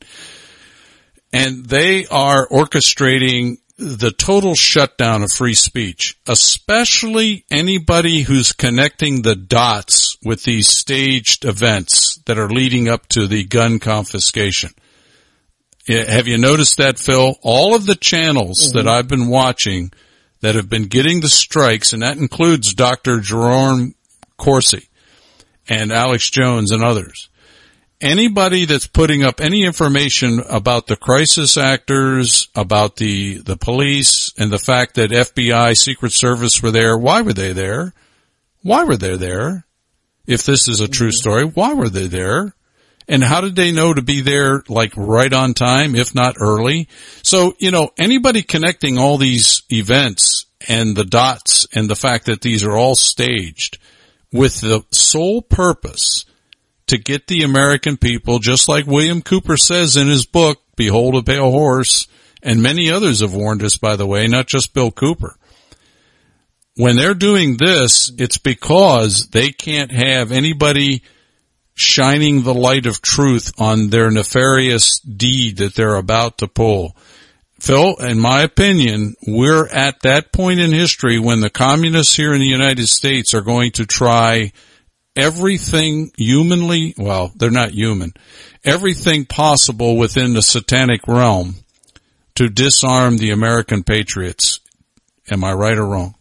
And they are orchestrating the total shutdown of free speech, especially anybody who's connecting the dots with these staged events that are leading up to the gun confiscation. Have you noticed that, Phil? All of the channels mm-hmm. that I've been watching that have been getting the strikes, and that includes Doctor Jerome Corsi and Alex Jones and others. anybody that's putting up any information about the crisis actors, about the, the police, and the fact that F B I, Secret Service were there, why were they there? Why were they there? If this is a true story, why were they there? And how did they know to be there, like, right on time, if not early? So, you know, anybody connecting all these events and the dots and the fact that these are all staged with the sole purpose to get the American people, just like William Cooper says in his book, Behold a Pale Horse, and many others have warned us, by the way, not just Bill Cooper. When they're doing this, it's because they can't have anybody shining the light of truth on their nefarious deed that they're about to pull. Phil, in my opinion, we're at that point in history when the communists here in the United States are going to try everything humanly, well, they're not human, everything possible within the satanic realm to disarm the American patriots. Am I right or wrong?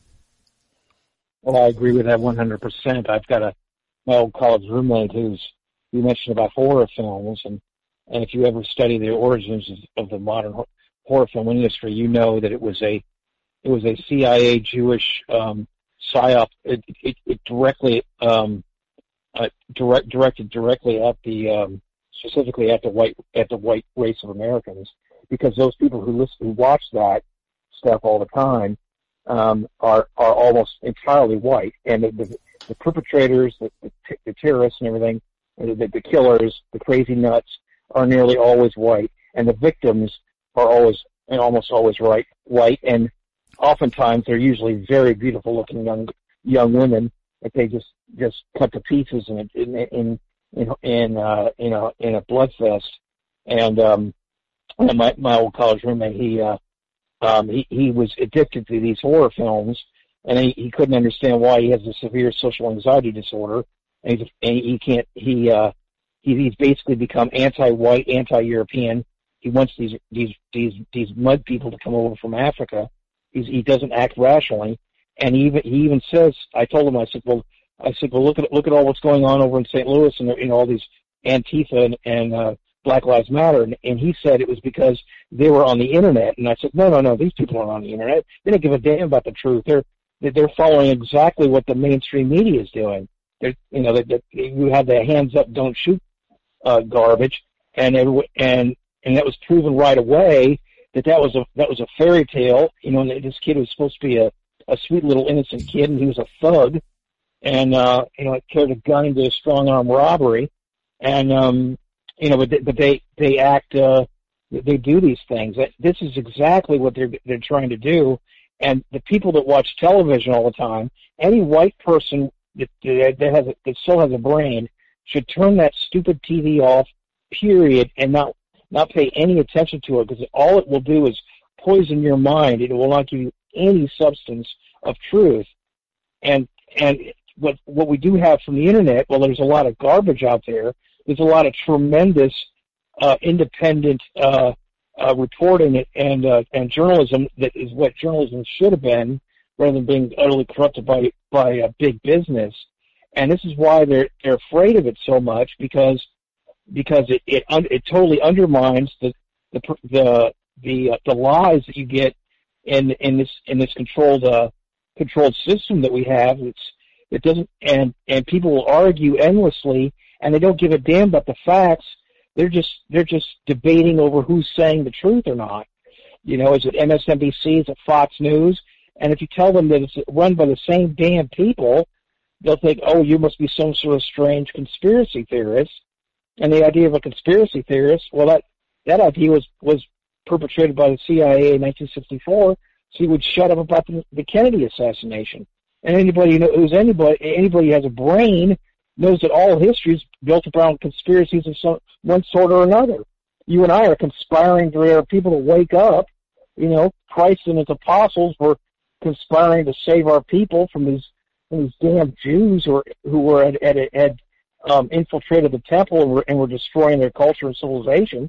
Well, I agree with that one hundred percent. I've got a my old college roommate who's, you mentioned about horror films, and, and if you ever study the origins of, of the modern horror film industry, you know that it was a, it was a C I A Jewish, um, psyop. It, it, it directly, um, uh, direct, directed directly at the, um, specifically at the white, at the white race of Americans, because those people who listen, who watch that stuff all the time, um, are, are almost entirely white. And the, the, the perpetrators, the, the, the terrorists and everything, the, the killers, the crazy nuts are nearly always white, and the victims are always and almost always right, white, and oftentimes they're usually very beautiful looking young young women that they just just cut to pieces in in in in in, uh, in a in a bloodfest. And um, and my my old college roommate, he uh, um, he he was addicted to these horror films. And he, he couldn't understand why he has a severe social anxiety disorder, and, he's, and he can't. He uh, he, he's basically become anti-white, anti-European. He wants these these these these mud people to come over from Africa. He's, he doesn't act rationally, and he even he even says. I told him, I said, well, I said, well, look at look at all what's going on over in Saint Louis, and you know all these Antifa and, and uh, Black Lives Matter, and, and he said it was because they were on the internet. And I said, no, no, no, these people aren't on the internet. They don't give a damn about the truth. They're They're following exactly what the mainstream media is doing. They're, you know, that you have the hands up, don't shoot uh, garbage, and it, and and that was proven right away that that was a that was a fairy tale. You know, and this kid was supposed to be a a sweet little innocent kid, and he was a thug, and uh, you know, carried a gun into a strong arm robbery, and um, you know, but they, but they they act uh, they do these things. This is exactly what they're they're trying to do. And the people that watch television all the time, any white person that, that has a, that still has a brain should turn that stupid T V off, period, and not not pay any attention to it, because all it will do is poison your mind. It will not give you any substance of truth. And and what what we do have from the internet, well, there's a lot of garbage out there. There's a lot of tremendous uh, independent uh, uh, reporting and uh, and journalism that is what journalism should have been, rather than being utterly corrupted by by uh, big business. And this is why they're they're afraid of it so much, because because it it, un, it totally undermines the the the the, uh, the lies that you get in in this in this controlled uh, controlled system that we have. It's it doesn't and and people will argue endlessly, and they don't give a damn about the facts. They're just they're just debating over who's saying the truth or not. You know, is it M S N B C? Is it Fox News? And if you tell them that it's run by the same damn people, they'll think, oh, you must be some sort of strange conspiracy theorist. And the idea of a conspiracy theorist, well, that that idea was was perpetrated by the C I A in nineteen sixty-four, so you would shut up about the, the Kennedy assassination. And anybody who who's anybody anybody who has a brain knows that all history is built around conspiracies of some one sort or another. You and I are conspiring to get people to wake up. You know, Christ and his apostles were conspiring to save our people from these from these damn Jews who were who were had had, had um, infiltrated the temple and were, and were destroying their culture and civilization.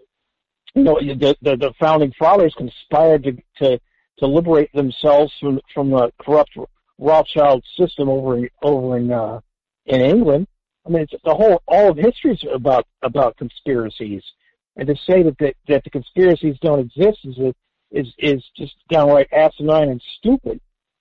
You know, the the, the founding fathers conspired to, to to liberate themselves from from the corrupt Rothschild system over in over in uh, in England. I mean, it's the whole, all of history is about, about conspiracies. And to say that, that, that the conspiracies don't exist is, a, is, is just downright asinine and stupid.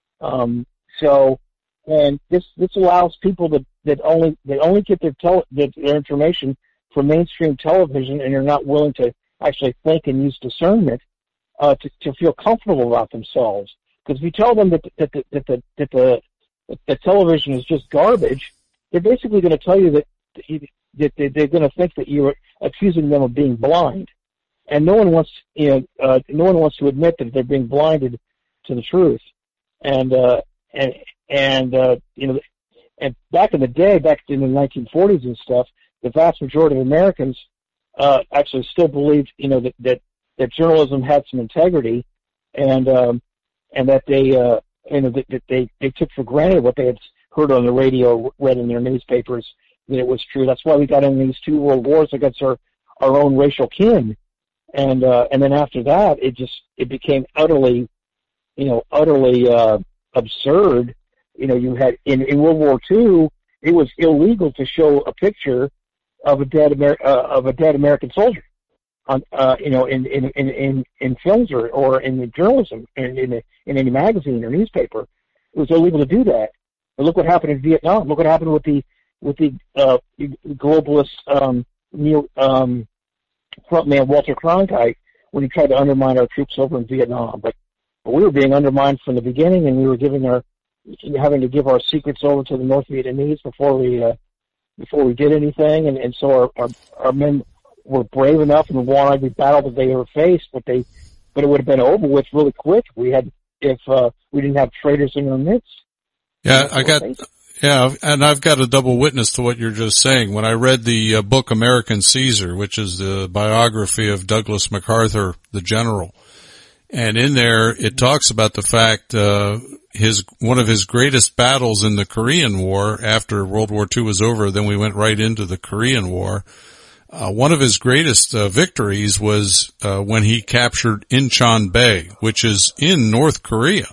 Um, so, and this, this allows people that, that only, they only get their tele, their, their information from mainstream television, and are not willing to actually think and use discernment, uh, to, to feel comfortable about themselves. Because if you tell them that, that, that, that, that, that the, that television is just garbage, they're basically going to tell you that, that they're going to think that you're accusing them of being blind. And no one wants, you know, uh, no one wants to admit that they're being blinded to the truth. And, uh, and, and, uh, you know, and back in the day, back in the nineteen forties and stuff, the vast majority of Americans, uh, actually still believed, you know, that, that, that journalism had some integrity, and, um, and that they, uh, you know, that, that they, they took for granted what they had heard on the radio, read in their newspapers, that it was true. That's why we got in these two world wars against our, our own racial kin. And, uh, and then after that, it just, it became utterly, you know, utterly, uh, absurd. You know, you had, in, in World War Two, it was illegal to show a picture of a dead Amer- uh, of a dead American soldier on, uh, you know, in, in, in, in, in films or, or in journalism, in, in, in any magazine or newspaper. It was illegal to do that. But look what happened in Vietnam. Look what happened with the, with the, uh, globalist, um, Neil, um, frontman Walter Cronkite when he tried to undermine our troops over in Vietnam. But, but we were being undermined from the beginning, and we were giving our, having to give our secrets over to the North Vietnamese before we, uh, before we did anything. And, and so our, our, our men were brave enough and won every battle that they ever faced, but they, but it would have been over with really quick. We had, if, uh, we didn't have traitors in our midst. Yeah, I got, yeah, and I've got a double witness to what you're just saying. When I read the uh, book American Caesar, which is the biography of Douglas MacArthur, the general, and in there it talks about the fact, uh, his, one of his greatest battles in the Korean War, after World War Two was over, then we went right into the Korean War. Uh, one of his greatest uh, victories was, uh, when he captured Incheon Bay, which is in North Korea.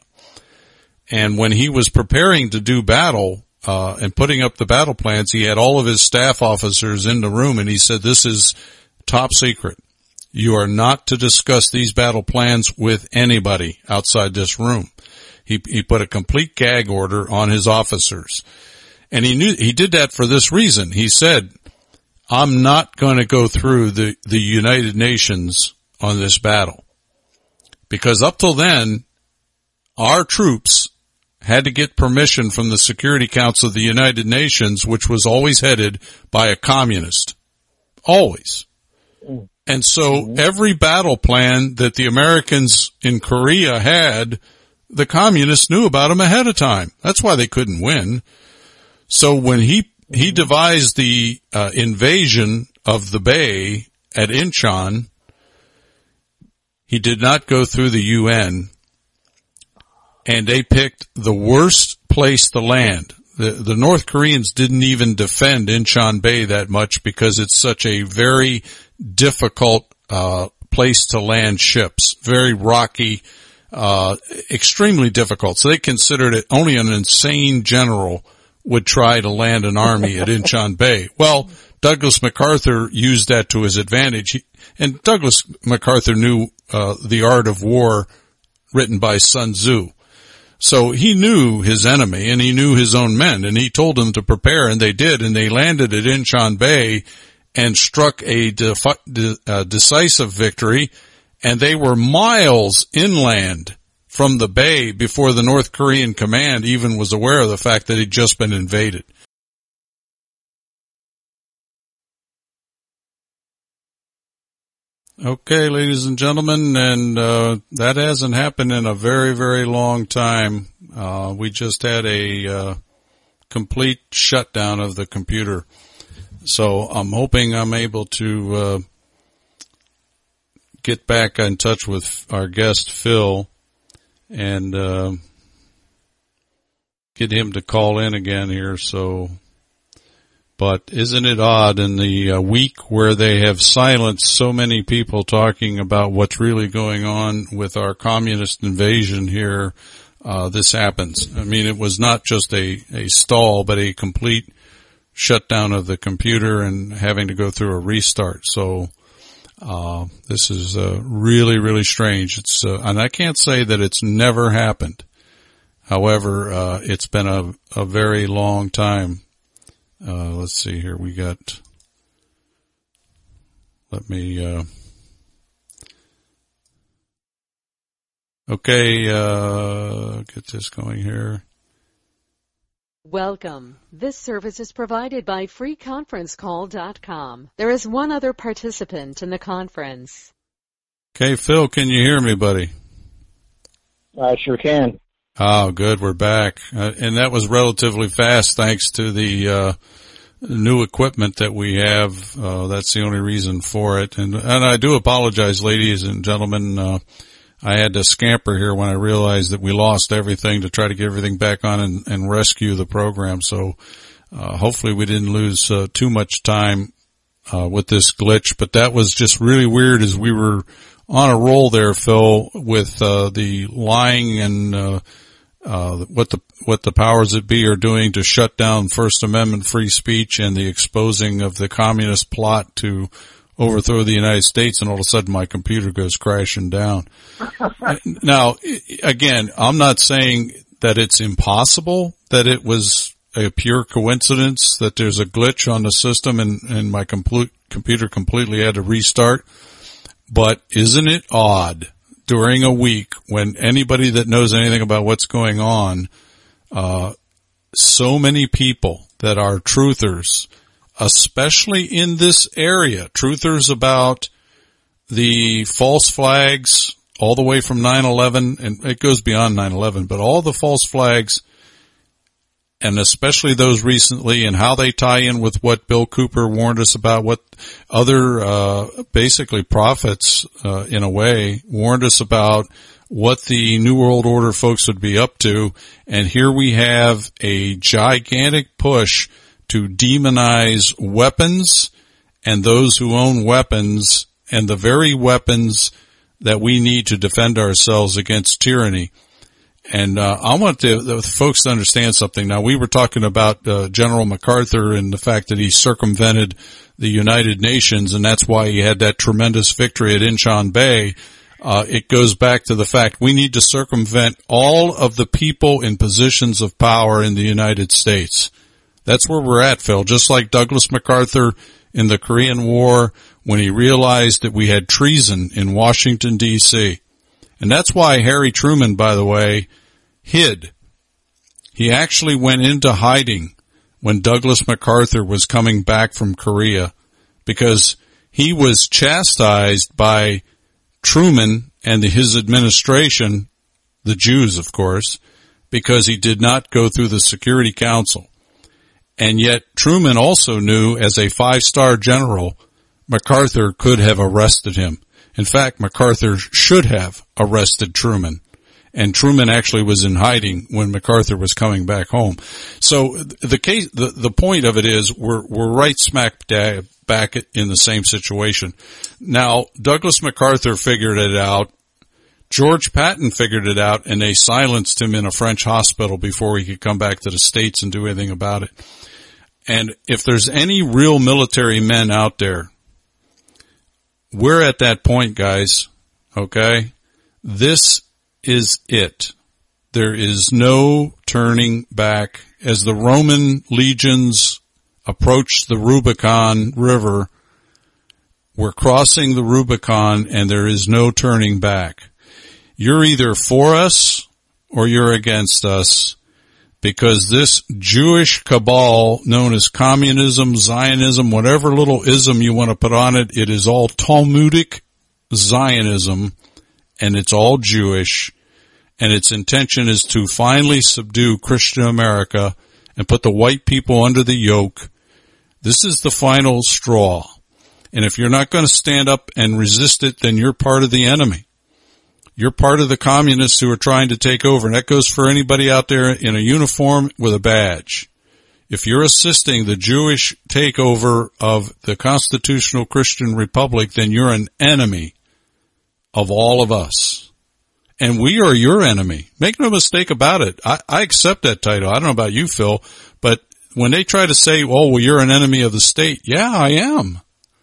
And when he was preparing to do battle, uh, and putting up the battle plans, he had all of his staff officers in the room, and he said, this is top secret. You are not to discuss these battle plans with anybody outside this room. He, he put a complete gag order on his officers. And he knew, he did that for this reason. He said, I'm not going to go through the, the United Nations on this battle. Because up till then, our troops had to get permission from the Security Council of the United Nations, which was always headed by a communist. Always. And so every battle plan that the Americans in Korea had, the communists knew about them ahead of time. That's why they couldn't win. So when he, he devised the uh, invasion of the bay at Incheon, he did not go through the U N, and they picked the worst place to land. The, the North Koreans didn't even defend Incheon Bay that much because it's such a very difficult uh place to land ships. Very rocky, uh extremely difficult. So they considered it only an insane general would try to land an army at Incheon Bay. Well, Douglas MacArthur used that to his advantage. He, and Douglas MacArthur knew uh the art of war written by Sun Tzu. So he knew his enemy and he knew his own men, and he told them to prepare, and they did, and they landed at Incheon Bay and struck a defi- de- uh, decisive victory, and they were miles inland from the bay before the North Korean command even was aware of the fact that he'd just been invaded. Okay, ladies and gentlemen, and uh that hasn't happened in a very, very long time. Uh we just had a uh complete shutdown of the computer. So I'm hoping I'm able to uh get back in touch with our guest Phil and uh get him to call in again here. So But isn't it odd in the uh, week where they have silenced so many people talking about what's really going on with our communist invasion here, uh, this happens. I mean, it was not just a, a stall, but a complete shutdown of the computer and having to go through a restart. So, uh, this is, uh, really, really strange. It's, uh, and I can't say that it's never happened. However, uh, it's been a, a very long time. Uh, let's see here. We got, let me, uh, okay, uh, get this going here. Welcome. This service is provided by free conference call dot com. There is one other participant in the conference. Okay, Phil, can you hear me, buddy? I sure can. Oh, good. We're back. Uh, and that was relatively fast thanks to the, uh, new equipment that we have. Uh, that's the only reason for it. And, and I do apologize, ladies and gentlemen. Uh, I had to scamper here when I realized that we lost everything to try to get everything back on and, and rescue the program. So, uh, hopefully we didn't lose, uh, too much time, uh, with this glitch, but that was just really weird as we were on a roll there, Phil, with, uh, the lying and, uh, uh, what the, what the powers that be are doing to shut down First Amendment free speech and the exposing of the communist plot to overthrow the United States, and all of a sudden my computer goes crashing down. Now, again, I'm not saying that it's impossible, that it was a pure coincidence, that there's a glitch on the system and, and my complete, computer completely had to restart. But isn't it odd during a week when anybody that knows anything about what's going on, uh, so many people that are truthers, especially in this area, truthers about the false flags all the way from nine eleven, and it goes beyond nine eleven, but all the false flags, and especially those recently, and how they tie in with what Bill Cooper warned us about, what other, uh, basically prophets, uh, in a way, warned us about what the New World Order folks would be up to. And here we have a gigantic push to demonize weapons and those who own weapons and the very weapons that we need to defend ourselves against tyranny. And uh, I want the, the folks to understand something. Now, we were talking about uh, General MacArthur and the fact that he circumvented the United Nations, and that's why he had that tremendous victory at Inchon Bay. Uh, it goes back to the fact we need to circumvent all of the people in positions of power in the United States. That's where we're at, Phil. Just like Douglas MacArthur in the Korean War when he realized that we had treason in Washington, D C And that's why Harry Truman, by the way, hid. He actually went into hiding when Douglas MacArthur was coming back from Korea because he was chastised by Truman and his administration, the Jews, of course, because he did not go through the Security Council. And yet Truman also knew, as a five-star general, MacArthur could have arrested him. In fact, MacArthur should have arrested Truman. And Truman actually was in hiding when MacArthur was coming back home. So the case, the, the point of it is we're, we're right smack dab back in the same situation. Now, Douglas MacArthur figured it out. George Patton figured it out, and they silenced him in a French hospital before he could come back to the States and do anything about it. And if there's any real military men out there, we're at that point, guys, okay? This is it. There is no turning back. As the Roman legions approach the Rubicon River, we're crossing the Rubicon, and there is no turning back. You're either for us or you're against us, because this Jewish cabal known as communism, Zionism, whatever little ism you want to put on it, it is all Talmudic Zionism, and it's all Jewish, and its intention is to finally subdue Christian America and put the white people under the yoke. This is the final straw. And if you're not going to stand up and resist it, then you're part of the enemy. You're part of the communists who are trying to take over. And that goes for anybody out there in a uniform with a badge. If you're assisting the Jewish takeover of the constitutional Christian republic, then you're an enemy of all of us. And we are your enemy. Make no mistake about it. I, I accept that title. I don't know about you, Phil, but when they try to say, oh, well, you're an enemy of the state. Yeah, I am.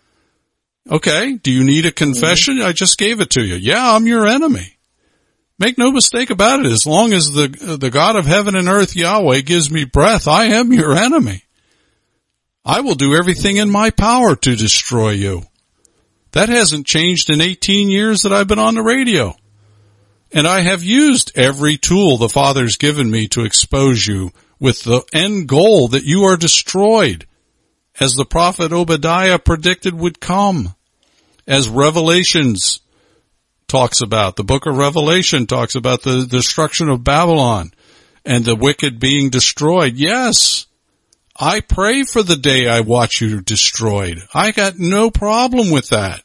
Okay. Do you need a confession? Mm-hmm. I just gave it to you. Yeah, I'm your enemy. Make no mistake about it. As long as the, the God of heaven and earth, Yahweh, gives me breath, I am your enemy. I will do everything in my power to destroy you. That hasn't changed in eighteen years that I've been on the radio. And I have used every tool the Father's given me to expose you with the end goal that you are destroyed, as the prophet Obadiah predicted would come, as Revelations talks about. The book of Revelation talks about the destruction of Babylon and the wicked being destroyed. Yes, I pray for the day I watch you destroyed. I got no problem with that.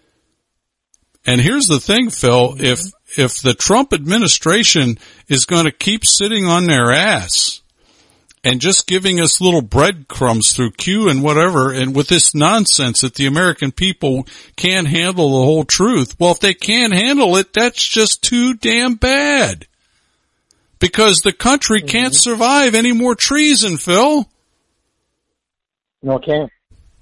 And here's the thing, Phil, if if the Trump administration is going to keep sitting on their ass and just giving us little breadcrumbs through Q and whatever, and with this nonsense that the American people can't handle the whole truth, well, if they can't handle it, that's just too damn bad. Because the country mm-hmm. can't survive any more treason, Phil. No, it can't.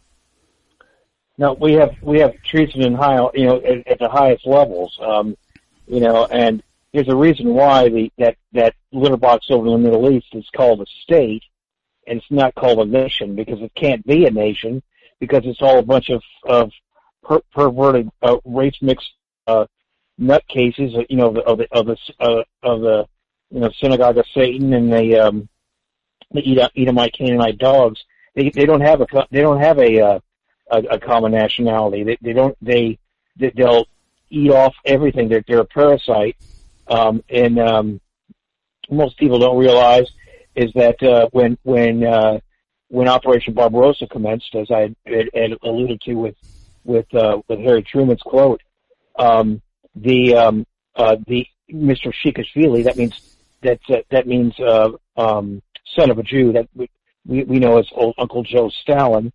No, we have we have treason in high, you know, at, at the highest levels, um, you know, and there's a reason why the that that litter box over in the Middle East is called a state, and it's not called a nation, because it can't be a nation, because it's all a bunch of of per, perverted uh, race mixed uh, nutcases, you know, of the of the uh, of the you know synagogue of Satan and the um, the Edomite Canaanite dogs. They they don't have a they don't have a uh, A, a common nationality. They, they don't. They they'll eat off everything. They're they're a parasite. Um, and um, most people don't realize is that uh, when when uh, when Operation Barbarossa commenced, as I had, had alluded to with with uh, with Harry Truman's quote, um, the um, uh, the Mister Shikashvili. That means that uh, that means uh, um, son of a Jew. That we we know as old Uncle Joe Stalin.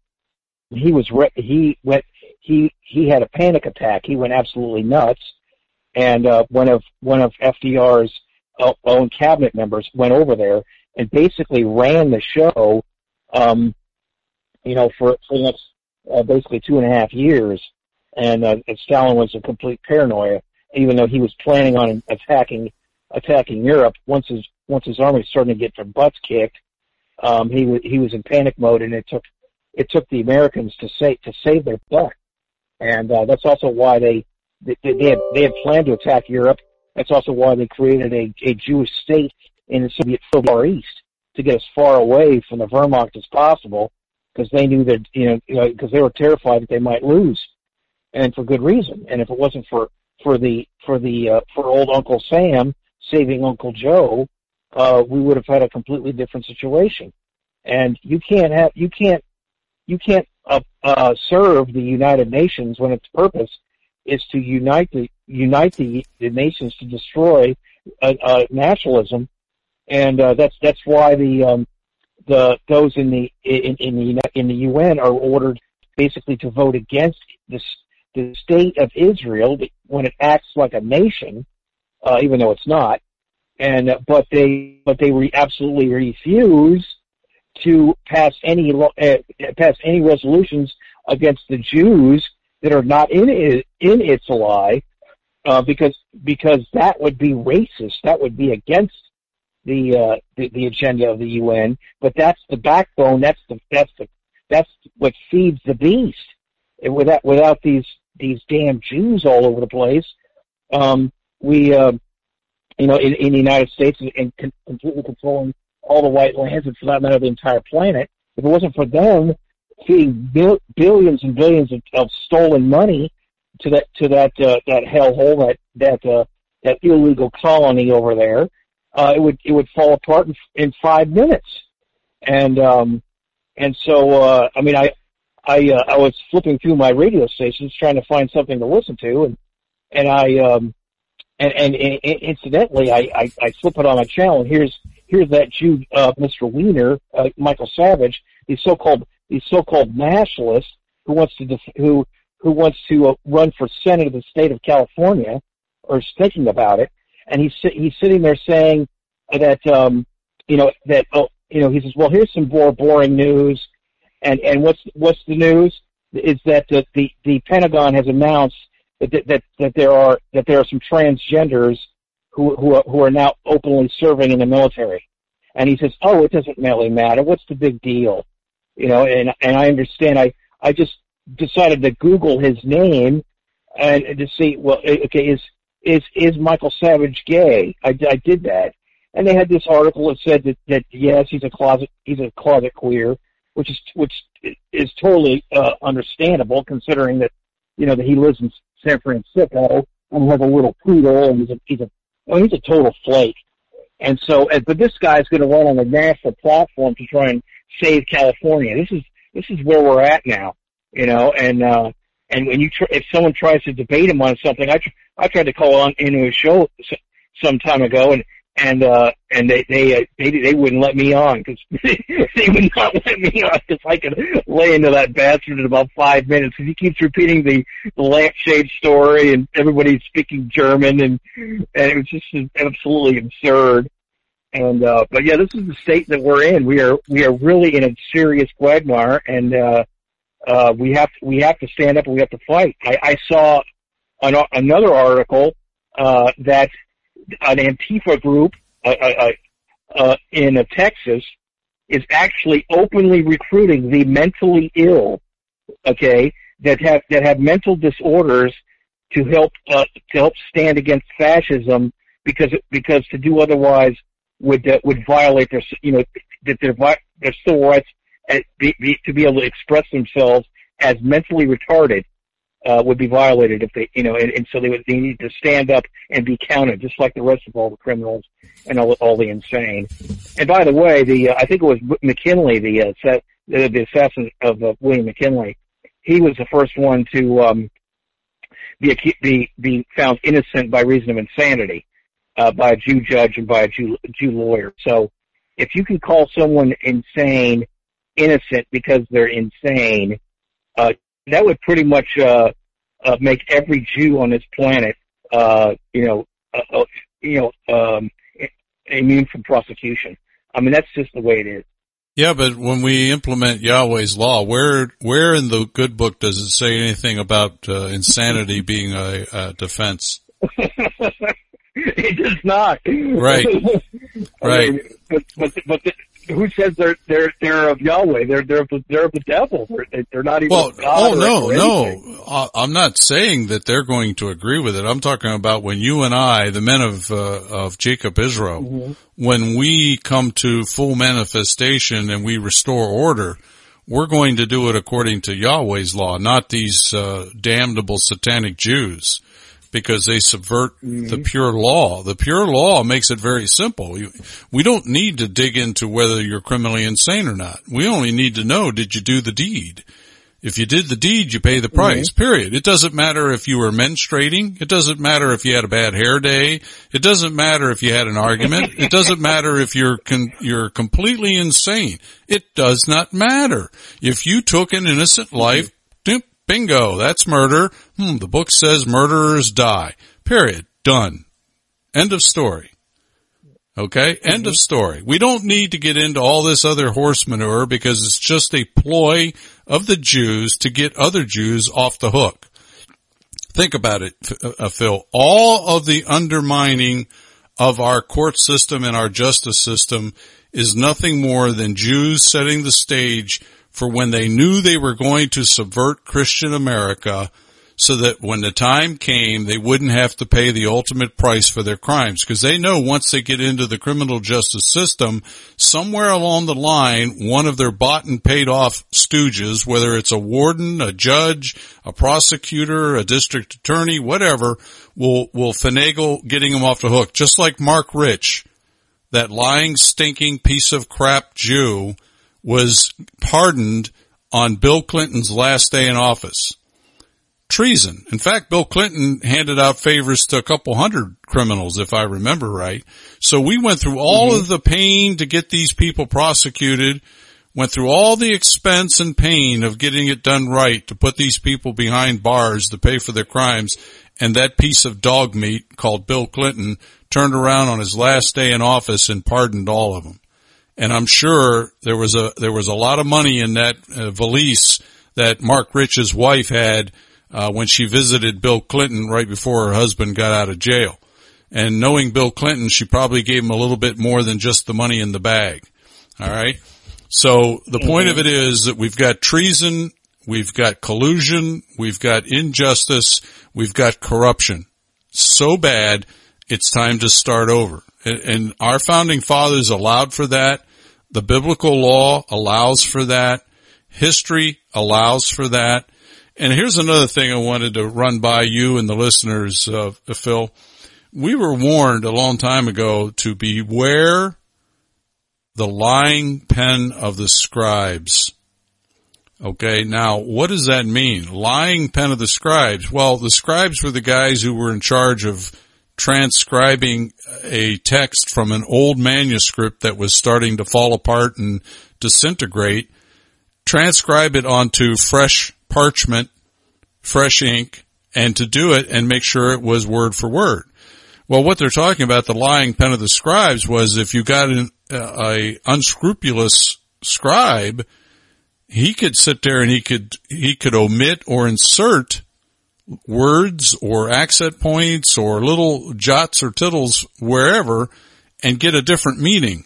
He was re- he went he he had a panic attack. He went absolutely nuts, and uh, one of one of F D R's own cabinet members went over there and basically ran the show, um, you know, for for the next uh, basically two and a half years. And, uh, and Stalin was a complete paranoia, even though he was planning on attacking attacking Europe. Once his once his army started to get their butts kicked, um, he was he was in panic mode, and it took. It took the Americans to save to save their butt, and uh, that's also why they they, they had they had planned to attack Europe. That's also why they created a, a Jewish state in the Soviet Far East to get as far away from the Wehrmacht as possible, because they knew that you know because they were terrified that they might lose, and for good reason. And if it wasn't for for the for the uh, for old Uncle Sam saving Uncle Joe, uh, we would have had a completely different situation. And you can't have you can't. You can't uh, uh, serve the United Nations when its purpose is to unite the unite the, the nations to destroy uh, uh, nationalism, and uh, that's that's why the um, the those in the in, in the in the U N are ordered basically to vote against this the state of Israel when it acts like a nation, uh, even though it's not, and uh, but they but they re- absolutely refuse to pass any uh, pass any resolutions against the Jews that are not in it, in Itzalai, uh, because because that would be racist. That would be against the, uh, the the agenda of the U N. But that's the backbone. That's the that's the that's what feeds the beast. And without without these these damn Jews all over the place, um, we uh, you know in, in the United States and con- completely controlling all the white lands, and for that matter, the entire planet. If it wasn't for them feeding bil- billions and billions of, of stolen money to that to that uh, that hellhole, that that uh, that illegal colony over there, uh, it would it would fall apart in, in five minutes. And um, and so uh, I mean, I I uh, I was flipping through my radio stations trying to find something to listen to, and and I um, and, and, and incidentally, I, I I flip it on my channel, and here's. Here's that Jew, uh, Mister Wiener, uh, Michael Savage, the so-called the so-called nationalist who wants to def- who who wants to uh, run for Senate of the state of California, or is thinking about it, and he's he's sitting there saying that um, you know that oh, you know, he says, well, here's some more boring news. And, and what's, what's the news? Is that the, the, the Pentagon has announced that, that, that there are, that there are some transgenders who, who are, who are now openly serving in the military. And he says, oh, it doesn't really matter. What's the big deal? You know, and, and I understand. I, I just decided to Google his name and, and to see, well, okay, is, is, is Michael Savage gay? I, I did that. And they had this article that said that, that yes, he's a closet, he's a closet queer, which is, which is totally, uh, understandable considering that, you know, that he lives in San Francisco and has a little poodle and he's a, he's a, well, he's a total flake. And so, but this guy's going to run on a national platform to try and save California. This is, this is where we're at now, you know, and, uh, and when you, tr- if someone tries to debate him on something, I, tr- I tried to call on into his show some time ago and, and, uh, and they, they, uh, they, they wouldn't let me on because they would not let me on because I could lay into that bastard in about five minutes because he keeps repeating the, the lampshade story and everybody's speaking German and, and it was just absolutely absurd. And, uh, but yeah, this is the state that we're in. We are, we are really in a serious quagmire and, uh, uh, we have to, we have to stand up and we have to fight. I, I saw an, another article, uh, that an Antifa group, uh, uh, uh, in uh, Texas is actually openly recruiting the mentally ill, okay, that have, that have mental disorders to help, uh, to help stand against fascism because, because to do otherwise would, uh, would violate their, you know, that their, their civil rights uh, be, be, to be able to express themselves as mentally retarded. Uh, would be violated if they, you know, and, and so they would, they need to stand up and be counted, just like the rest of all the criminals and all, all the insane. And by the way, the, uh, I think it was McKinley, the, uh, sa- the, the assassin of uh, William McKinley. He was the first one to, um, be, be, be found innocent by reason of insanity, uh, by a Jew judge and by a Jew, Jew lawyer. So if you can call someone insane innocent because they're insane, uh, that would pretty much, uh, uh, make every Jew on this planet, uh, you know, uh, uh, you know, um, immune from prosecution. I mean, that's just the way it is. Yeah, but when we implement Yahweh's law, where, where in the good book does it say anything about, uh, insanity being a, a defense? It does not. Right. Right. mean, but, but, but the, who says they're they're they're of Yahweh? They're they're of the, they're of the devil. They're, they're not even. Well, of God oh no, no. no. I'm not saying that they're going to agree with it. I'm talking about when you and I, the men of uh, of Jacob Israel, mm-hmm. when we come to full manifestation and we restore order, we're going to do it according to Yahweh's law, not these uh, damnable satanic Jews. Because they subvert mm-hmm. the pure law. The pure law makes it very simple. We don't need to dig into whether you're criminally insane or not. We only need to know, did you do the deed? If you did the deed, you pay the price, mm-hmm. period. It doesn't matter if you were menstruating. It doesn't matter if you had a bad hair day. It doesn't matter if you had an argument. It doesn't matter if you're con- you're completely insane. It does not matter. If you took an innocent life, bingo, that's murder. Hmm, the book says murderers die. Period. Done. End of story. Okay? Mm-hmm. End of story. We don't need to get into all this other horse manure because it's just a ploy of the Jews to get other Jews off the hook. Think about it, uh, Phil. All of the undermining of our court system and our justice system is nothing more than Jews setting the stage for when they knew they were going to subvert Christian America so that when the time came, they wouldn't have to pay the ultimate price for their crimes. Because they know once they get into the criminal justice system, somewhere along the line, one of their bought and paid off stooges, whether it's a warden, a judge, a prosecutor, a district attorney, whatever, will, will finagle getting them off the hook. Just like Mark Rich, that lying, stinking piece of crap Jew, was pardoned on Bill Clinton's last day in office. Treason. In fact, Bill Clinton handed out favors to a couple hundred criminals, if I remember right. So we went through all mm-hmm. of the pain to get these people prosecuted, went through all the expense and pain of getting it done right to put these people behind bars to pay for their crimes, and that piece of dog meat called Bill Clinton turned around on his last day in office and pardoned all of them. And I'm sure there was a, there was a lot of money in that uh, valise that Mark Rich's wife had, uh, when she visited Bill Clinton right before her husband got out of jail. And knowing Bill Clinton, she probably gave him a little bit more than just the money in the bag. All right. So the point mm-hmm. of it is that we've got treason, we've got collusion, we've got injustice, we've got corruption. So bad, it's time to start over. And, and our founding fathers allowed for that. The biblical law allows for that. History allows for that. And here's another thing I wanted to run by you and the listeners, uh, Phil. We were warned a long time ago to beware the lying pen of the scribes. Okay, now what does that mean? Lying pen of the scribes. Well, the scribes were the guys who were in charge of transcribing a text from an old manuscript that was starting to fall apart and disintegrate, transcribe it onto fresh parchment, fresh ink, and to do it and make sure it was word for word. Well, what they're talking about, the lying pen of the scribes, was if you got an a unscrupulous scribe, he could sit there and he could, he could omit or insert words or accent points or little jots or tittles wherever and get a different meaning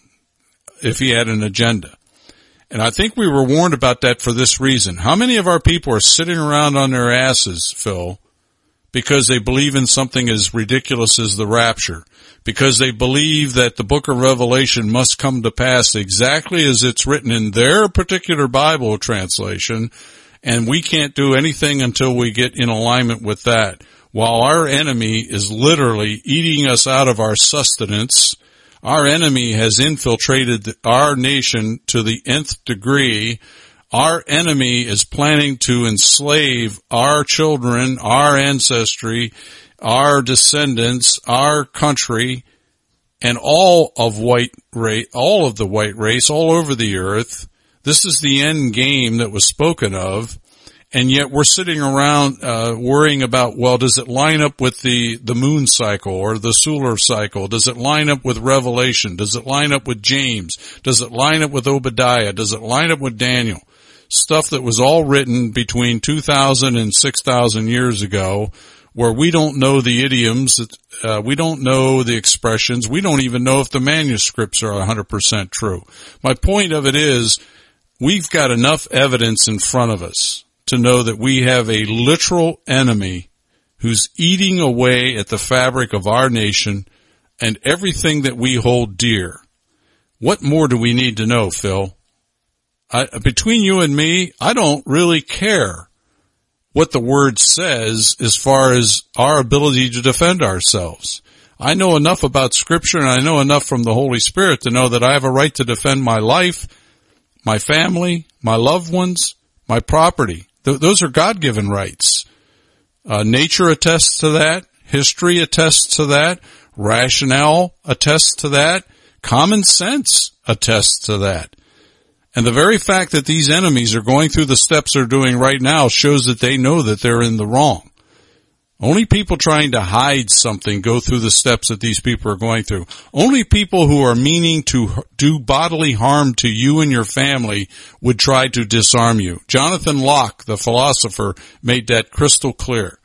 if he had an agenda. And I think we were warned about that for this reason. How many of our people are sitting around on their asses, Phil, because they believe in something as ridiculous as the rapture? Because they believe that the book of Revelation must come to pass exactly as it's written in their particular Bible translation, and we can't do anything until we get in alignment with that. While our enemy is literally eating us out of our sustenance, our enemy has infiltrated our nation to the nth degree. Our enemy is planning to enslave our children, our ancestry, our descendants, our country, and all of white race, all of the white race all over the earth. This is the end game that was spoken of. And yet we're sitting around, uh, worrying about, well, does it line up with the, the moon cycle or the solar cycle? Does it line up with Revelation? Does it line up with James? Does it line up with Obadiah? Does it line up with Daniel? Stuff that was all written between two thousand and six thousand years ago, where we don't know the idioms, uh, we don't know the expressions, we don't even know if the manuscripts are one hundred percent true. My point of it is, we've got enough evidence in front of us to know that we have a literal enemy who's eating away at the fabric of our nation and everything that we hold dear. What more do we need to know, Phil? I, between you and me, I don't really care what the word says as far as our ability to defend ourselves. I know enough about Scripture and I know enough from the Holy Spirit to know that I have a right to defend my life, my family, my loved ones, my property. Th- those are God-given rights. Uh, nature attests to that. History attests to that. Rationale attests to that. Common sense attests to that. And the very fact that these enemies are going through the steps they're doing right now shows that they know that they're in the wrong. Only people trying to hide something go through the steps that these people are going through. Only people who are meaning to do bodily harm to you and your family would try to disarm you. Jonathan Locke, the philosopher, made that crystal clear.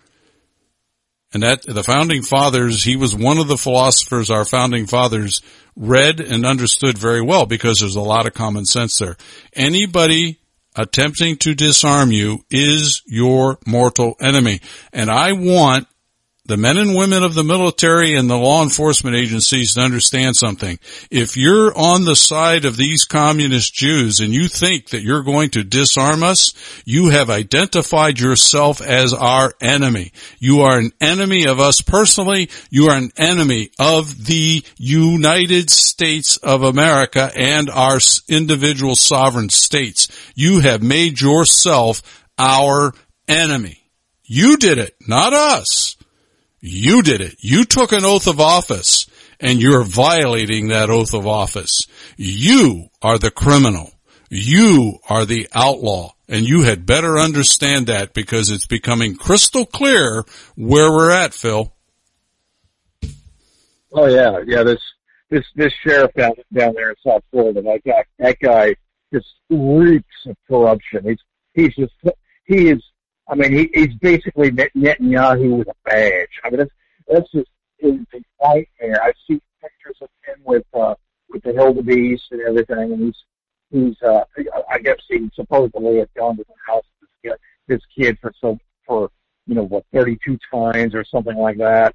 And that, the founding fathers, he was one of the philosophers our founding fathers read and understood very well, because there's a lot of common sense there. Anybody attempting to disarm you is your mortal enemy. And I want the men and women of the military and the law enforcement agencies to understand something. If you're on the side of these communist Jews and you think that you're going to disarm us, you have identified yourself as our enemy. You are an enemy of us personally. You are an enemy of the United States of America and our individual sovereign states. You have made yourself our enemy. You did it, not us. You did it. You took an oath of office, and you're violating that oath of office. You are the criminal. You are the outlaw, and you had better understand that, because it's becoming crystal clear where we're at, Phil. Oh yeah, yeah. There's this this sheriff down down there in South Florida, that guy, that guy just reeks of corruption. He's he's just he is. I mean, he, he's basically Netanyahu with a badge. I mean, that's that's just it's a nightmare. I see pictures of him with uh, with the Hildebeest and everything, and he's he's uh, I guess he supposedly had gone to the house of this kid, this kid for so for you know what thirty-two times or something like that,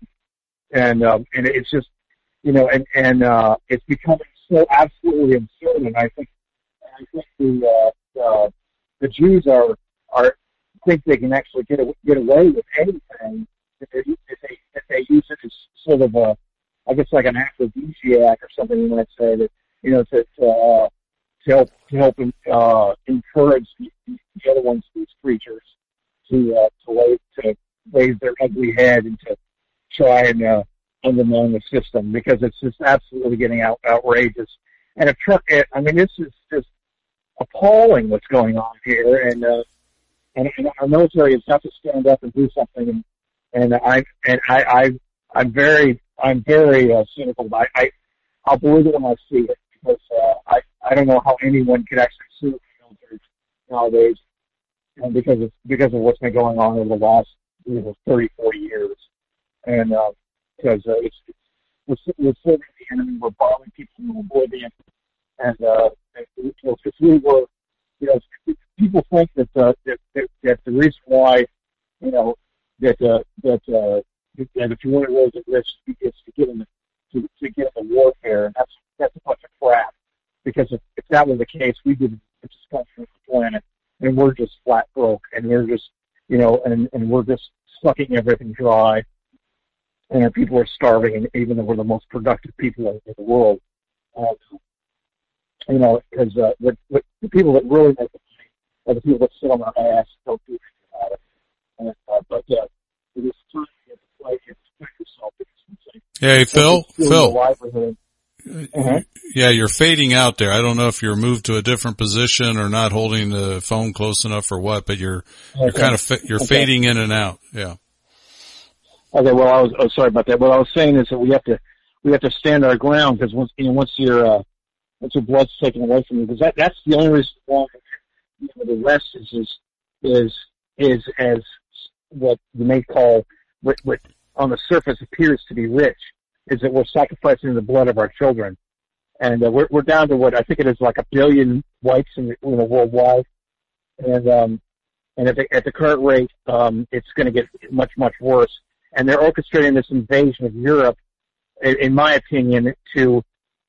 and um, and it's just you know and and uh, it's becoming so absolutely absurd. And I think I think the uh, uh, the Jews are are think they can actually get get away with anything if they if they if they use it as sort of a I guess like an aphrodisiac or something you might say that you know to to, uh, to help to help uh, encourage the, the other ones these creatures to uh, to raise to raise their ugly head and to try and uh, undermine the system because it's just absolutely getting out, outrageous. And if Trump, I mean, this is just appalling what's going on here, and uh, and, and our military has got to stand up and do something. And and I and I, I I'm very I'm very uh, cynical. I, I I'll believe it when I see it because uh, I I don't know how anyone could actually sue the military nowadays, and because of because of what's been going on over the last you know thirty, forty years, and uh, because uh, it's, it's we're, we're serving the enemy, we're bombing people from oblivion, and uh, and, you know, if we were, you know, people think that, uh, that that that the reason why, you know, that uh, that uh, that if you want to raise it rich, it's to get into to, to get into warfare, and that's that's a bunch of crap. Because if, if that was the case, we would just come from the planet, and we're just flat broke, and we're just, you know, and and we're just sucking everything dry. And people are starving, even though we're the most productive people in the world. Um, you know, because uh, what, what, the people that really make the money are the people that sit on their ass and don't do anything about it. And, uh, but uh, it is time to get to play and protect yourself. Hey, Phil, Phil. Uh-huh. Yeah, you're fading out there. I don't know if you're moved to a different position or not holding the phone close enough or what, but you're you're okay. kind of fa- you're okay. fading in and out. Yeah. Okay, well, I was oh, sorry about that. What I was saying is that we have to we have to stand our ground because once you know once your uh, once your blood's taken away from you, because that that's the only reason why you know, the West is is is is as what you may call what, what on the surface appears to be rich, is that we're sacrificing the blood of our children, and uh, we're we're down to what I think it is like a billion whites in the, you know worldwide, and um and at the at the current rate, um it's going to get much much worse. And they're orchestrating this invasion of Europe, in my opinion, to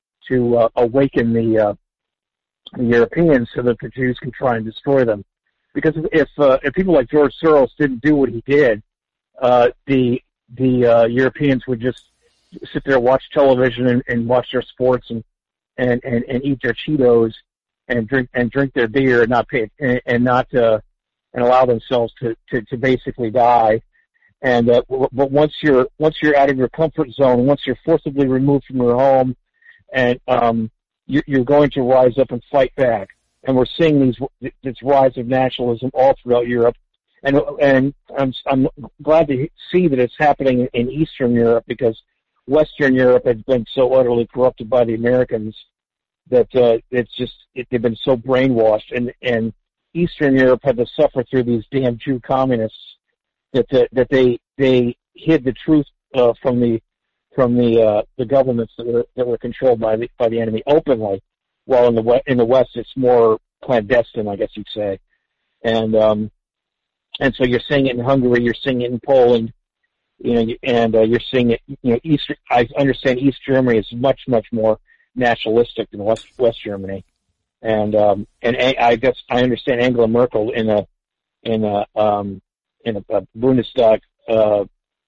to uh, awaken the, uh, the Europeans so that the Jews can try and destroy them. Because if uh, if people like George Soros didn't do what he did, uh, the the uh, Europeans would just sit there, watch television, and, and watch their sports, and, and, and, and eat their Cheetos, and drink and drink their beer, and not pay and, and not uh, and allow themselves to, to, to basically die. And uh, but once you're once you're out of your comfort zone, once you're forcibly removed from your home, and um, you, you're going to rise up and fight back. And we're seeing these this rise of nationalism all throughout Europe, and and I'm I'm glad to see that it's happening in Eastern Europe, because Western Europe has been so utterly corrupted by the Americans that uh, it's just it, they've been so brainwashed, and and Eastern Europe had to suffer through these damn Jew communists. That uh, that they they hid the truth uh, from the from the uh, the governments that were that were controlled by the by the enemy openly, while in the West, in the West it's more clandestine, I guess you'd say, and um and so you're seeing it in Hungary, you're seeing it in Poland, you know, and uh, you're seeing it, you know, East. I understand East Germany is much much more nationalistic than West West Germany, and um and I guess I understand Angela Merkel in a in a um. in a, a Bundestag, uh,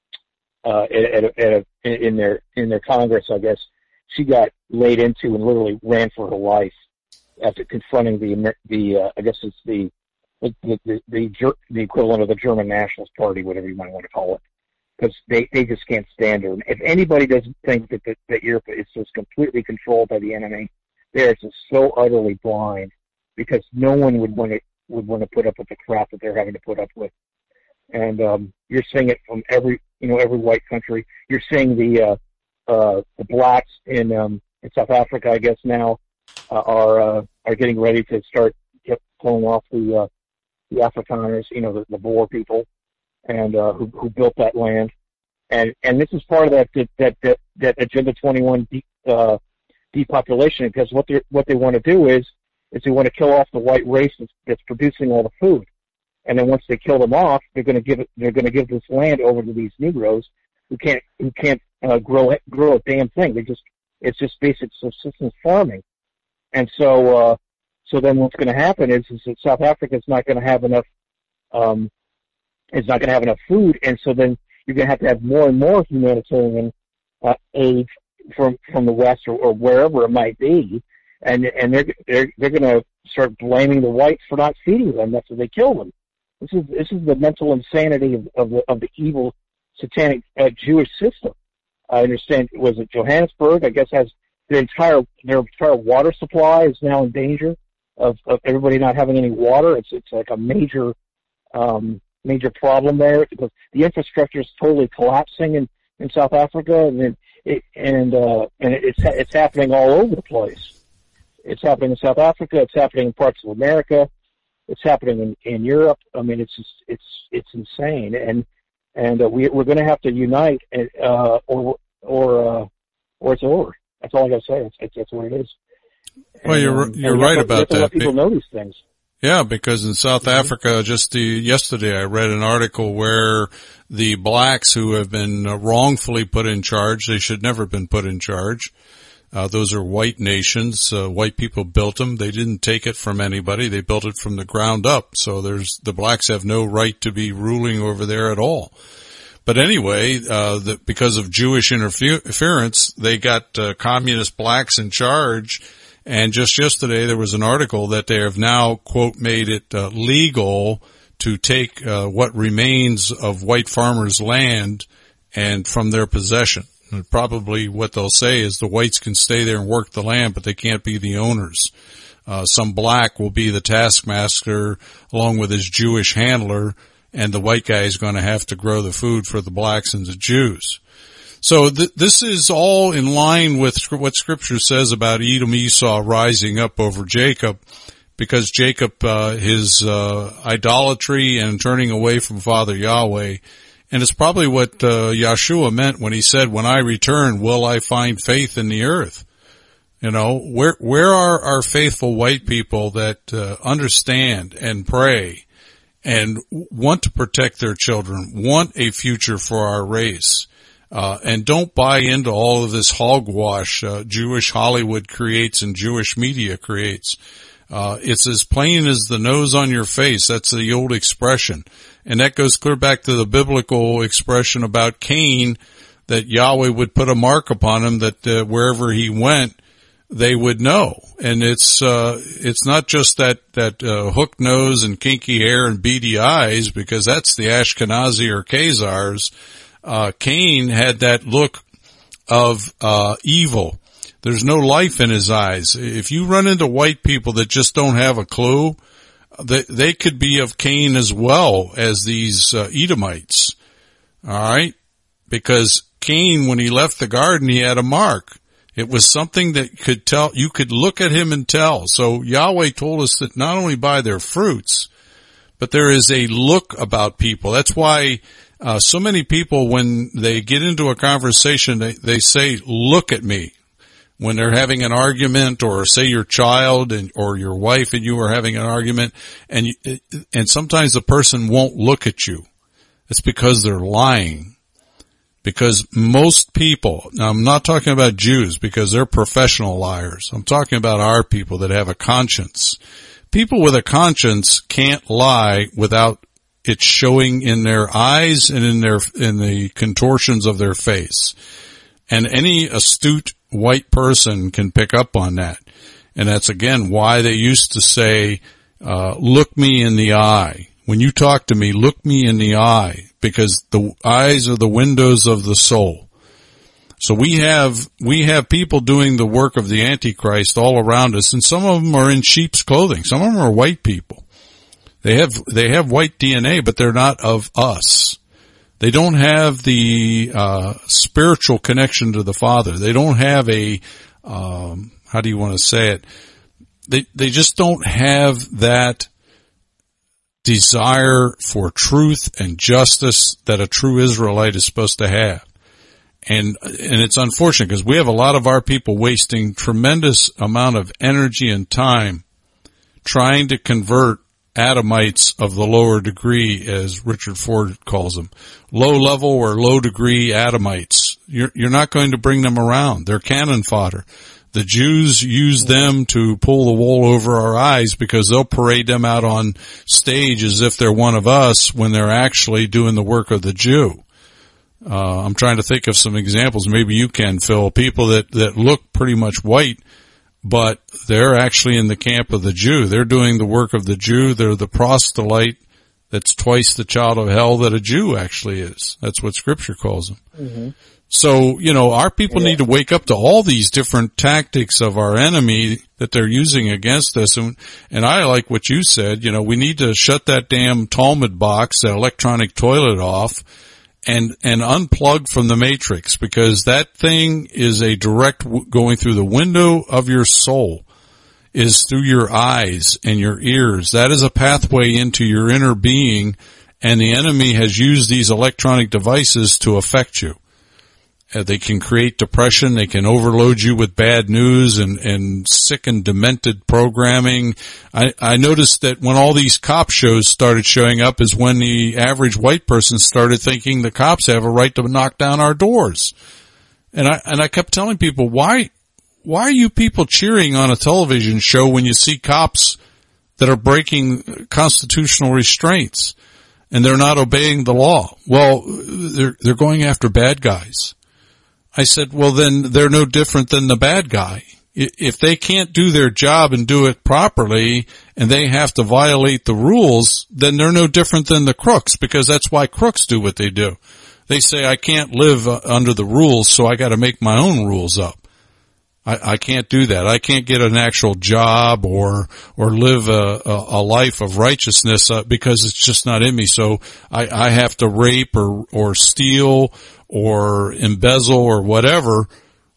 uh, at, at, at a, in their, in their Congress, I guess, she got laid into and literally ran for her life after confronting the, the, uh, I guess it's the, the, the, the, the equivalent of the German Nationalist Party, whatever you might want to call it, because they, they just can't stand her. If anybody doesn't think that, that, that Europe is just completely controlled by the enemy, they're just so utterly blind, because no one would want to, would want to put up with the crap that they're having to put up with. And um, you're seeing it from every, you know, every white country. You're seeing the uh, uh, the blacks in um, in South Africa, I guess now, uh, are uh, are getting ready to start get, pulling off the uh, the Afrikaners, you know, the, the Boer people, and uh, who who built that land, and and this is part of that that that that Agenda twenty-one de, uh, depopulation, because what they what they want to do is is they want to kill off the white race that's, that's producing all the food, and then once they kill them off, they're going to give it they're going to give this land over to these Negroes who can't who can't uh, grow grow a damn thing. They just it's just basic subsistence farming, and so uh, so then what's going to happen is is that South Africa's not going to have enough um, it's not going to have enough food, and so then you're going to have to have more and more humanitarian uh, aid from from the West or, or wherever it might be, and and they're they're they're going to start blaming the whites for not feeding them. That's why they kill them. This is this is the mental insanity of of the, of the evil satanic uh, Jewish system. I understand. Was it Johannesburg? I guess has their entire their entire water supply is now in danger of, of everybody not having any water. It's it's like a major um, major problem there because the infrastructure is totally collapsing in, in South Africa, and it, and uh, and it's it's happening all over the place. It's happening in South Africa. It's happening in parts of America. It's happening in, in Europe. I mean, it's just, it's it's insane, and and uh, we we're going to have to unite, uh, or or uh, or it's over. That's all I got to say. It's, it's that's what it is. Well, and, you're um, you're and right to, about that. Let people know these things. Yeah, because in South mm-hmm. Africa, just the, yesterday, I read an article where the blacks who have been wrongfully put in charge, they should never have been put in charge. Uh, those are white nations. Uh, white people built them. They didn't take it from anybody. They built it from the ground up. So there's, the blacks have no right to be ruling over there at all. But anyway, uh, the, because of Jewish interference, they got uh, communist blacks in charge. And just yesterday there was an article that they have now, quote, made it uh, legal to take uh, what remains of white farmers' land and from their possession. And probably what they'll say is the whites can stay there and work the land, but they can't be the owners. Uh, some black will be the taskmaster along with his Jewish handler, and the white guy is going to have to grow the food for the blacks and the Jews. So th- this is all in line with what Scripture says about Edom Esau rising up over Jacob, because Jacob, uh, his uh, idolatry and turning away from Father Yahweh. And it's probably what uh, Yeshua meant when he said, when I return, will I find faith in the earth? You know, where where are our faithful white people that uh, understand and pray and want to protect their children, want a future for our race, uh, and don't buy into all of this hogwash uh, Jewish Hollywood creates and Jewish media creates? Uh, it's as plain as the nose on your face. That's the old expression. And that goes clear back to the biblical expression about Cain, that Yahweh would put a mark upon him that uh, wherever he went, they would know. And it's, uh, it's not just that, that, uh, hook nose and kinky hair and beady eyes, because that's the Ashkenazi or Khazars. Uh, Cain had that look of, uh, evil. There's no life in his eyes. If you run into white people that just don't have a clue, they, they could be of Cain as well as these uh, Edomites. All right? Because Cain, when he left the garden, he had a mark. It was something that could tell, you could look at him and tell. So Yahweh told us that not only by their fruits, but there is a look about people. That's why uh, so many people, when they get into a conversation, they, they say, look at me. When they're having an argument, or say your child and or your wife and you are having an argument, and you, and sometimes the person won't look at you. It's because they're lying. Because most people, now I'm not talking about Jews because they're professional liars. I'm talking about our people that have a conscience. People with a conscience can't lie without it showing in their eyes and in their in the contortions of their face. And any astute white person can pick up on that. And that's again why they used to say, uh, look me in the eye. When you talk to me, look me in the eye, because the eyes are the windows of the soul. So we have, we have people doing the work of the Antichrist all around us, and some of them are in sheep's clothing. Some of them are white people. They have, they have white D N A, but they're not of us. They don't have the uh spiritual connection to the Father. They don't have a um, how do you want to say it? They, they just don't have that desire for truth and justice that a true Israelite is supposed to have. And, and it's unfortunate because we have a lot of our people wasting tremendous amount of energy and time trying to convert Adamites of the lower degree, as Richard Ford calls them, low level or low degree Adamites. You're, you're not going to bring them around. They're cannon fodder. The Jews use them to pull the wool over our eyes because they'll parade them out on stage as if they're one of us when they're actually doing the work of the Jew. Uh, I'm trying to think of some examples. Maybe you can, Phil. People that, that look pretty much white, but they're actually in the camp of the Jew. They're doing the work of the Jew. They're the proselyte that's twice the child of hell that a Jew actually is. That's what Scripture calls them. Mm-hmm. So, you know, our people yeah. need to wake up to all these different tactics of our enemy that they're using against us. And, and I like what you said. You know, we need to shut that damn Talmud box, that electronic toilet off, and, and unplug from the matrix, because that thing is a direct w- going through the window of your soul, is through your eyes and your ears. That is a pathway into your inner being, and the enemy has used these electronic devices to affect you. Uh, they can create depression. They can overload you with bad news and, and sick and demented programming. I, I noticed that when all these cop shows started showing up is when the average white person started thinking the cops have a right to knock down our doors. And I, and I kept telling people, why, why are you people cheering on a television show when you see cops that are breaking constitutional restraints and they're not obeying the law? Well, they're, they're going after bad guys. I said, well, then they're no different than the bad guy. If they can't do their job and do it properly and they have to violate the rules, then they're no different than the crooks, because that's why crooks do what they do. They say, I can't live under the rules, so I got to make my own rules up. I, I can't do that. I can't get an actual job or or live a, a, a life of righteousness uh, because it's just not in me. So I, I have to rape or or steal or embezzle or whatever.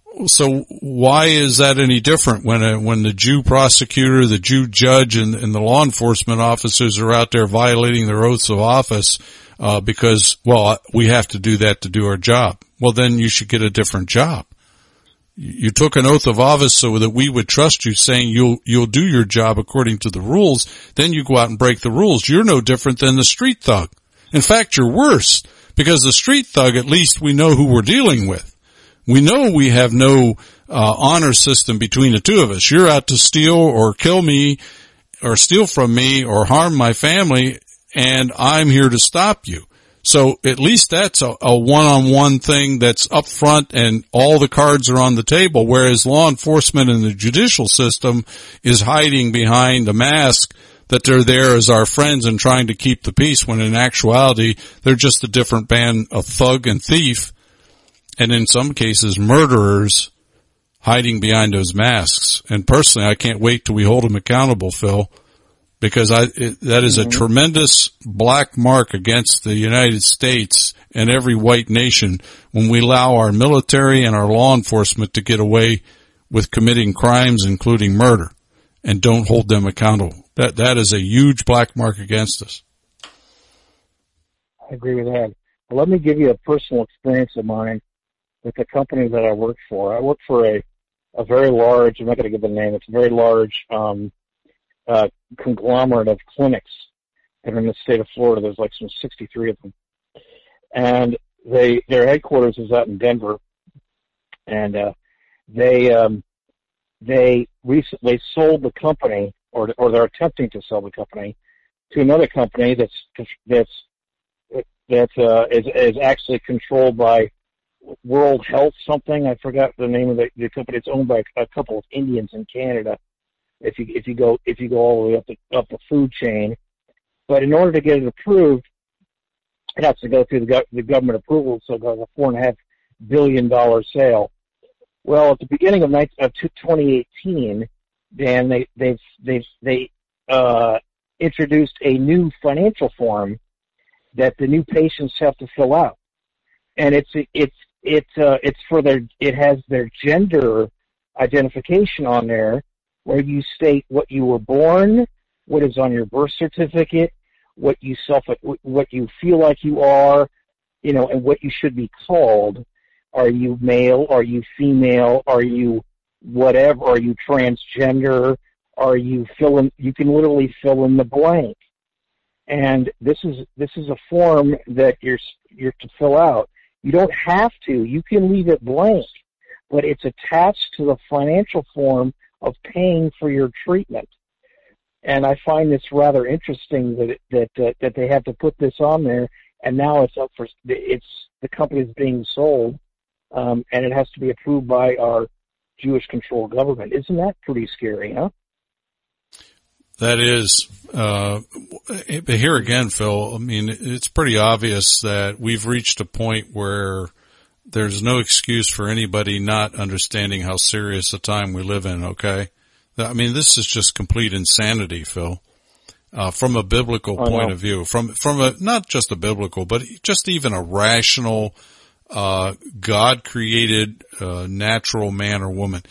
So why is that any different when a, when the Jew prosecutor, the Jew judge, and, and the law enforcement officers are out there violating their oaths of office uh, because, well, we have to do that to do our job? Well, then you should get a different job. You took an oath of office so that we would trust you, saying you'll you'll do your job according to the rules. Then you go out and break the rules. You're no different than the street thug. In fact, you're worse, because the street thug, at least we know who we're dealing with. We know we have no uh, honor system between the two of us. You're out to steal or kill me or steal from me or harm my family, and I'm here to stop you. So at least that's a, a one-on-one thing that's up front and all the cards are on the table, whereas law enforcement and the judicial system is hiding behind a mask that they're there as our friends and trying to keep the peace, when in actuality they're just a different band of thug and thief, and in some cases murderers, hiding behind those masks. And personally, I can't wait till we hold them accountable, Phil, because I, it, that is a mm-hmm. tremendous black mark against the United States and every white nation when we allow our military and our law enforcement to get away with committing crimes, including murder, and don't hold them accountable. That, that is a huge black mark against us. I agree with that. Well, let me give you a personal experience of mine with the company that I work for. I work for a, a very large, I'm not going to give the name, it's a very large, um, Uh, conglomerate of clinics that are in the state of Florida. There's like some sixty-three of them. And they, their headquarters is out in Denver. And, uh, they, um, they recently sold the company, or, or they're attempting to sell the company to another company that's, that's, that, uh, is, is actually controlled by World Health something. I forgot the name of the, the company. It's owned by a couple of Indians in Canada. If you if you go if you go all the way up the up the food chain, but in order to get it approved, it has to go through the, go, the government approval. So it goes a four and a half billion dollar sale. Well, at the beginning of, of twenty eighteen, Dan, they they they they uh, introduced a new financial form that the new patients have to fill out, and it's it's it's uh, it's for their it has their gender identification on there where you state what you were born, what is on your birth certificate, what you self, what you feel like you are, you know, and what you should be called. Are you male? Are you female? Are you whatever? Are you transgender? Are you fill in? You can literally fill in the blank. And this is this is a form that you're you're to fill out. You don't have to. You can leave it blank, but it's attached to the financial form of paying for your treatment. And I find this rather interesting that it, that uh, that they have to put this on there, and now it's up for it's the company is being sold, um, and it has to be approved by our Jewish-controlled government. Isn't that pretty scary, huh? That is. Uh, but here again, Phil, I mean, it's pretty obvious that we've reached a point where there's no excuse for anybody not understanding how serious a time we live in, okay? I mean, this is just complete insanity, Phil, uh, from a biblical point of view, from, from a, not just a biblical, but just even a rational, uh, God-created, uh, natural man or woman.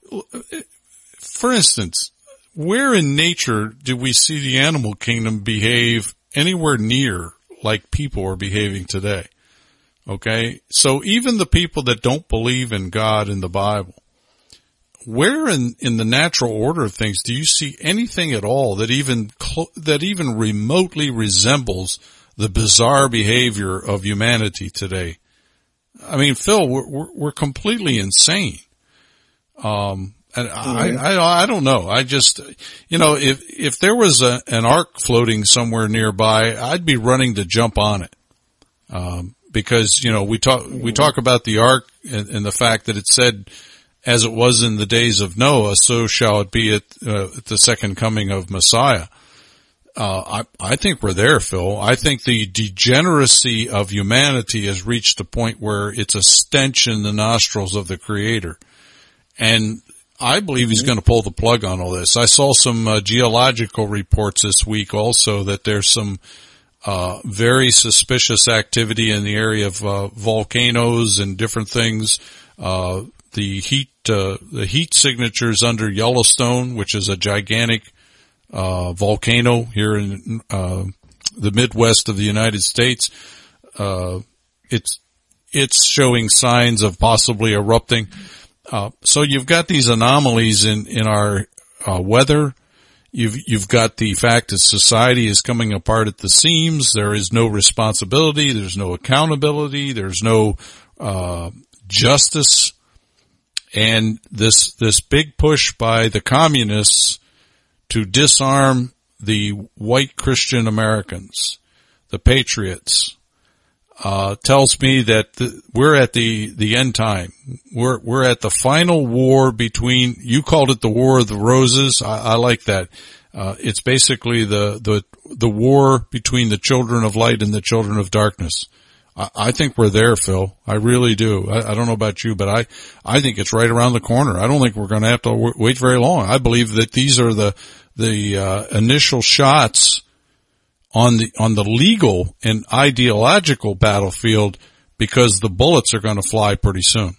For instance, where in nature do we see the animal kingdom behave anywhere near like people are behaving today? Okay? So even the people that don't believe in God in the Bible, where in, in the natural order of things do you see anything at all that even, cl- that even remotely resembles the bizarre behavior of humanity today? I mean, Phil, we're, we're, we're completely insane. Um, and I, I, I don't know. I just, you know, if, if there was a, an ark floating somewhere nearby, I'd be running to jump on it. Um, because, you know, we talk, we talk about the ark and, and the fact that it said, as it was in the days of Noah, so shall it be at, uh, at the second coming of Messiah. Uh, I, I think we're there, Phil. I think the degeneracy of humanity has reached a point where it's a stench in the nostrils of the Creator. And I believe he's going to pull the plug on all this. I saw some uh, geological reports this week also that there's some uh very suspicious activity in the area of uh, volcanoes and different things. Uh the heat uh, the heat signatures under Yellowstone, which is a gigantic uh volcano here in uh the Midwest of the United States, uh it's it's showing signs of possibly erupting. Uh, so you've got these anomalies in, in our, uh, weather. You've, you've got the fact that society is coming apart at the seams. There is no responsibility. There's no accountability. There's no, uh, justice. And this, this big push by the communists to disarm the white Christian Americans, the patriots, Uh, tells me that the, we're at the, the end time. We're, we're at the final war between, you called it the War of the Roses. I, I like that. Uh, it's basically the, the, the war between the children of light and the children of darkness. I, I think we're there, Phil. I really do. I, I don't know about you, but I, I think it's right around the corner. I don't think we're going to have to w- wait very long. I believe that these are the, the, uh, initial shots on the, on the legal and ideological battlefield, because the bullets are going to fly pretty soon.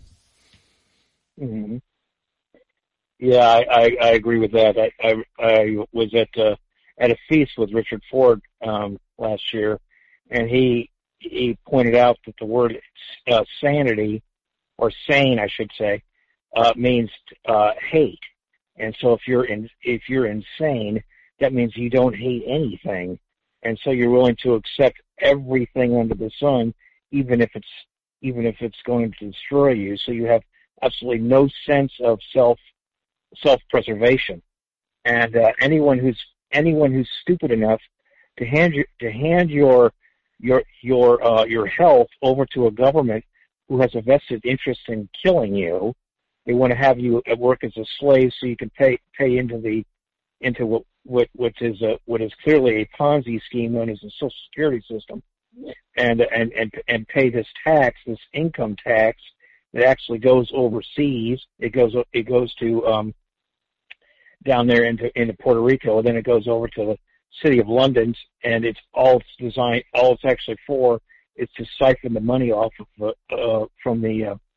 Mm-hmm. Yeah, I, I, I agree with that. I, I, I was at, uh, at a feast with Richard Ford, um, last year, and he, he pointed out that the word, uh, sanity, or sane, I should say, uh, means, uh, hate. And so if you're in, if you're insane, that means you don't hate anything. And so you're willing to accept everything under the sun, even if it's, even if it's going to destroy you. So you have absolutely no sense of self, self-preservation. And, uh, anyone who's, anyone who's stupid enough to hand you, to hand your, your, your, uh, your health over to a government who has a vested interest in killing you, they want to have you at work as a slave so you can pay, pay into the, into what, what, what is a, what is clearly a Ponzi scheme known as the Social Security system, and, and, and, and pay this tax, this income tax that actually goes overseas. It goes, it goes to, um, down there into, into Puerto Rico, and then it goes over to the city of London, and it's all it's designed, all it's actually for is to siphon the money off of, uh, uh from the, uh,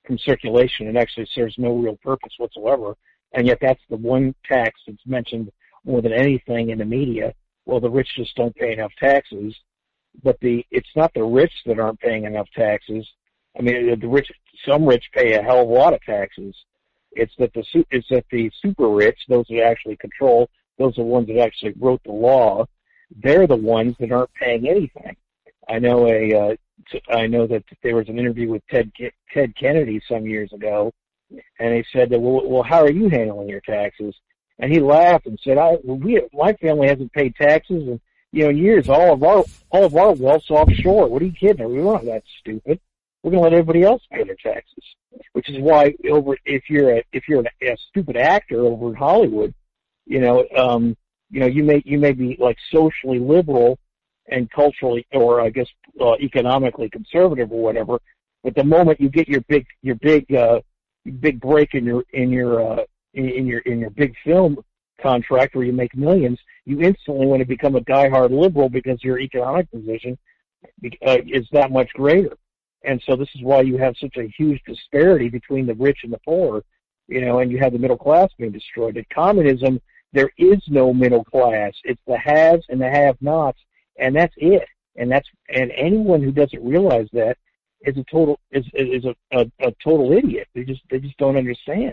from circulation and actually serves no real purpose whatsoever. And yet that's the one tax that's mentioned more than anything in the media. Well, the rich just don't pay enough taxes. But the it's not the rich that aren't paying enough taxes. I mean, the rich, some rich pay a hell of a lot of taxes. It's that the it's that the super rich, those that actually control, those are the ones that actually wrote the law. They're the ones that aren't paying anything. I know a uh, I know that there was an interview with Ted Ted Kennedy some years ago, and he said that, well, well, how are you handling your taxes? And he laughed and said, I we my family hasn't paid taxes in you know years. All of our all of our wealth's offshore. What are you kidding? We're not that stupid. We're going to let everybody else pay their taxes. Which is why over if you're a if you're a, a stupid actor over in Hollywood, you know, um, you know, you may you may be like socially liberal and culturally, or I guess uh, economically conservative or whatever. But the moment you get your big your big uh, big break in your in your uh, in, in your in your big film contract where you make millions, you instantly want to become a diehard liberal because your economic position uh, is that much greater. And so this is why you have such a huge disparity between the rich and the poor, you know, and you have the middle class being destroyed. In communism, there is no middle class. It's the haves and the have-nots, and that's it. And that's and anyone who doesn't realize that is a total is is a, a, a total idiot. They just they just don't understand,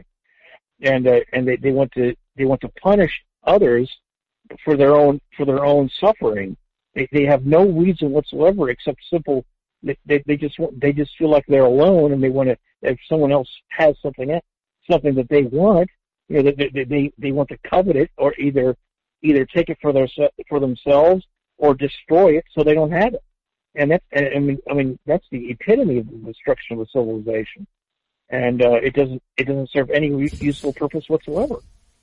and uh, and they, they want to they want to punish others for their own for their own suffering. They they have no reason whatsoever except simple. They, they they just want, they just feel like they're alone, and they want to. If someone else has something something that they want, you know, they they they want to covet it, or either either take it for their for themselves or destroy it so they don't have it. And that's I mean I mean that's the epitome of the destruction of a civilization, and uh, it doesn't it doesn't serve any useful purpose whatsoever.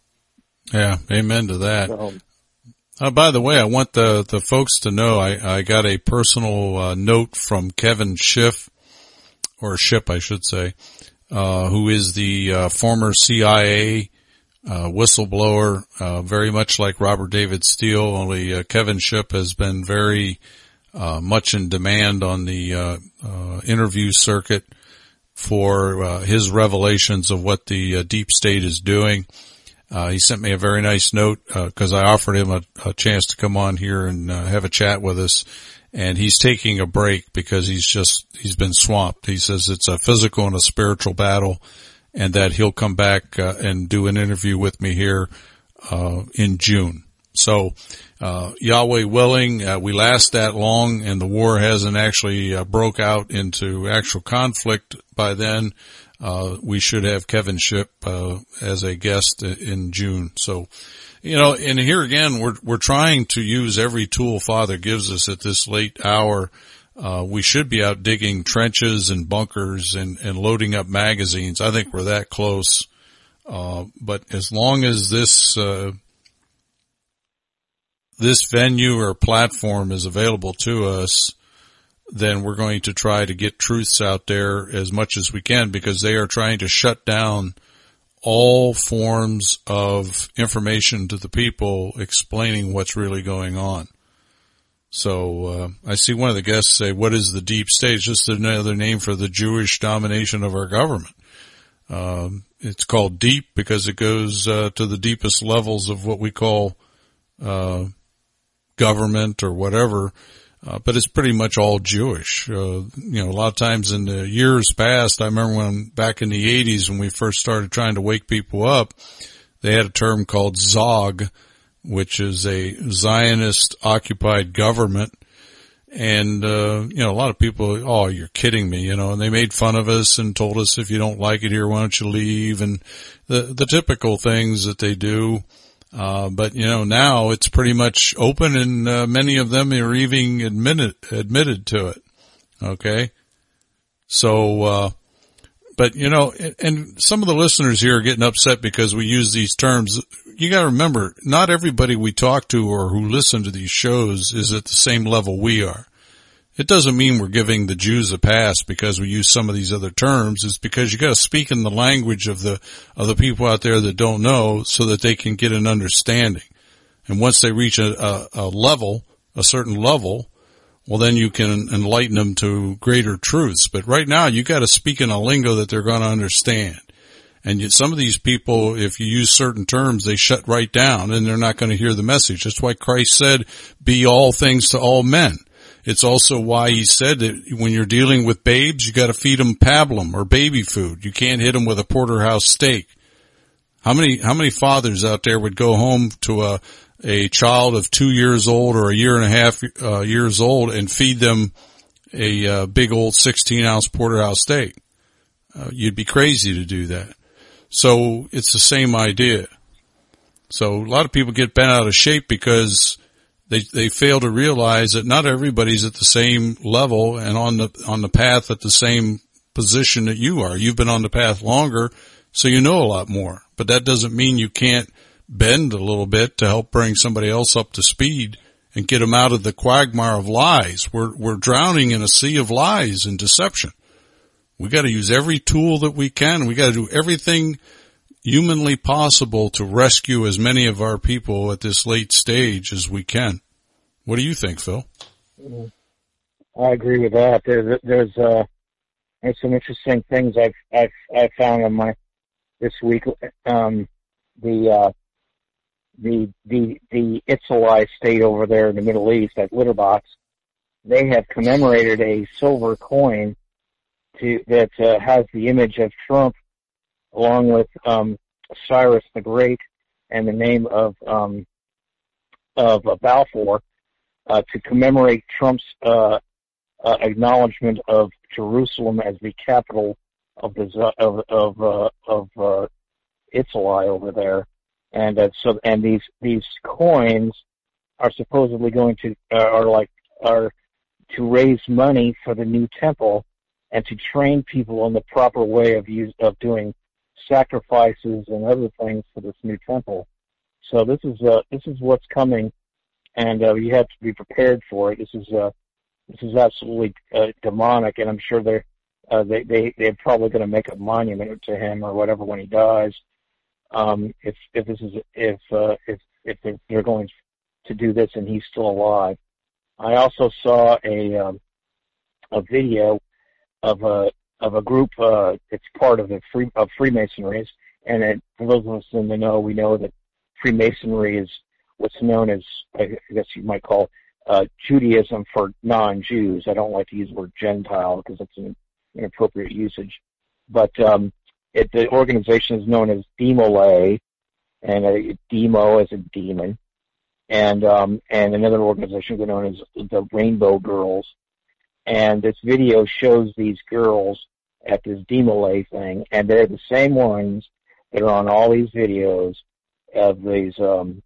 Yeah, amen to that. So, Uh, by the way, I want the, the folks to know I, I got a personal uh, note from Kevin Schiff, or Ship, I should say, uh, who is the uh, former C I A uh, whistleblower, uh, very much like Robert David Steele, only uh, Kevin Schiff has been very uh, much in demand on the uh, uh, interview circuit for uh, his revelations of what the uh, deep state is doing. Uh, he sent me a very nice note, uh, cause I offered him a, a chance to come on here and uh, have a chat with us. And he's taking a break because he's just, he's been swamped. He says it's a physical and a spiritual battle, and that he'll come back uh, and do an interview with me here, uh, in June. So, uh, Yahweh willing, uh, we last that long, and the war hasn't actually uh, broke out into actual conflict by then. Uh, we should have Kevin Ship, uh, as a guest in June. So, you know, and here again, we're, we're trying to use every tool Father gives us at this late hour. Uh, we should be out digging trenches and bunkers and, and loading up magazines. I think we're that close. Uh, but as long as this, uh, this venue or platform is available to us, then we're going to try to get truths out there as much as we can, because they are trying to shut down all forms of information to the people explaining what's really going on. So, uh, I see one of the guests say, what is the deep state? It's just another name for the Jewish domination of our government. Um, it's called deep because it goes, uh, to the deepest levels of what we call, uh, government or whatever. Uh, but it's pretty much all Jewish. Uh, you know, a lot of times in the years past, I remember when back in the eighties when we first started trying to wake people up, they had a term called Zog, which is a Zionist occupied government. And, uh, you know, a lot of people, oh, you're kidding me, you know, and they made fun of us and told us, if you don't like it here, why don't you leave? And the, the typical things that they do. Uh, but you know, now it's pretty much open, and uh, many of them are even admitted, admitted to it. Okay. So, uh, but you know, and some of the listeners here are getting upset because we use these terms. You gotta remember, not everybody we talk to or who listen to these shows is at the same level we are. It doesn't mean we're giving the Jews a pass because we use some of these other terms. It's because you got to speak in the language of the of the people out there that don't know, so that they can get an understanding. And once they reach a, a, a level, a certain level, well, then you can enlighten them to greater truths. But right now, you got to speak in a lingo that they're going to understand. And yet some of these people, if you use certain terms, they shut right down and they're not going to hear the message. That's why Christ said, be all things to all men. It's also why he said that when you're dealing with babes, you got to feed them pablum or baby food. You can't hit them with a porterhouse steak. How many, how many fathers out there would go home to a, a child of two years old or a year and a half uh, years old and feed them a uh, big old sixteen ounce porterhouse steak? Uh, you'd be crazy to do that. So it's the same idea. So a lot of people get bent out of shape because they they fail to realize that not everybody's at the same level and on the on the path at the same position that you are. You've been on the path longer, so you know a lot more. But that doesn't mean you can't bend a little bit to help bring somebody else up to speed and get them out of the quagmire of lies. We're we're drowning in a sea of lies and deception. We got to use every tool that we can. We got to do everything humanly possible to rescue as many of our people at this late stage as we can. What do you think, Phil? I agree with that. There's there's uh there's some interesting things I've I've I've found in my this week. Um, the uh, the the the Itzalai state over there in the Middle East at Litterbox, they have commemorated a silver coin to that uh, has the image of Trump along with um, Cyrus the Great and the name of um, of uh, Balfour uh, to commemorate Trump's uh, uh, acknowledgement of Jerusalem as the capital of the of of uh, of uh, Itzalai over there, and uh, so and these these coins are supposedly going to uh, are like are to raise money for the new temple and to train people in the proper way of use of doing sacrifices and other things for this new temple. So this is uh, this is what's coming, and uh, you have to be prepared for it. This is uh, this is absolutely uh, demonic, and I'm sure they're uh, they they they're probably going to make a monument to him or whatever when he dies. Um, if if this is if uh, if if they're, they're going to do this and he's still alive. I also saw a um, a video of a of a group. Uh, it's part of the free of Freemasonry, and it, for those of us in the know, we know that Freemasonry is what's known as, I guess you might call, uh, Judaism for non-Jews. I don't like to use the word Gentile because it's an inappropriate usage, but um, it, the organization is known as Demolay, and uh, demo as a demon, and um, and another organization known as the Rainbow Girls. And this video shows these girls at this Demolay thing, and they're the same ones that are on all these videos of these um,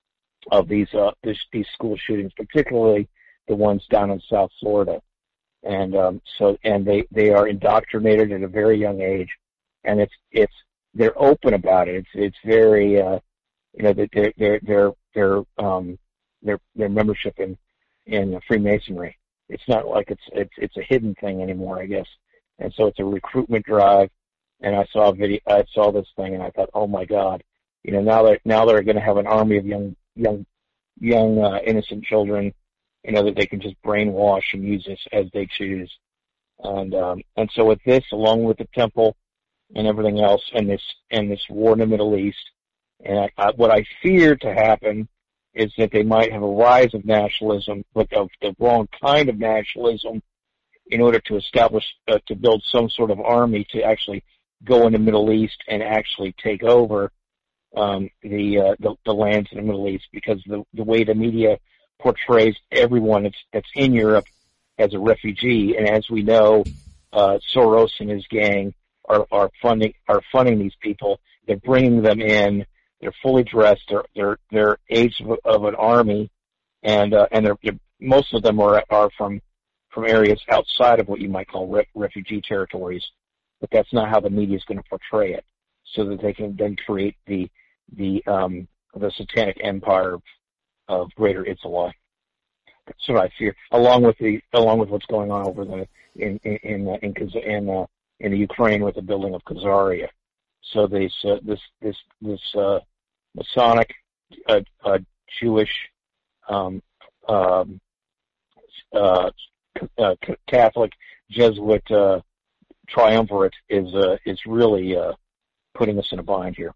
of these uh, this, these school shootings, particularly the ones down in South Florida. And um, so, and they they are indoctrinated at a very young age, and it's it's they're open about it. It's it's very uh, you know their their their their um their their membership in in Freemasonry. It's not like it's it's it's a hidden thing anymore, I guess. And so it's a recruitment drive. And I saw a video, I saw this thing, and I thought, oh my God, you know, now that now they're going to have an army of young young young uh, innocent children, you know, that they can just brainwash and use this as they choose. And um, and so with this, along with the temple and everything else, and this and this war in the Middle East, and I, I, what I fear to happen is that they might have a rise of nationalism, but of the wrong kind of nationalism, in order to establish, uh, to build some sort of army to actually go in the Middle East and actually take over um, the, uh, the the lands in the Middle East, because the the way the media portrays everyone that's that's in Europe as a refugee, and as we know, uh, Soros and his gang are are funding are funding these people. They're bringing them in. They're fully dressed. They're they're they're age of, of an army, and uh, and they're, they're most of them are are from from areas outside of what you might call re- refugee territories. But that's not how the media is going to portray it, so that they can then create the the um, the satanic empire of, of Greater Itzalai. That's what I fear, along with the along with what's going on over the in in in uh, in, in, uh, in the Ukraine with the building of Khazaria. So this uh, this this this uh, Masonic uh, uh, Jewish um, um, uh, uh, Catholic Jesuit uh, triumvirate is uh, is really uh, putting us in a bind here.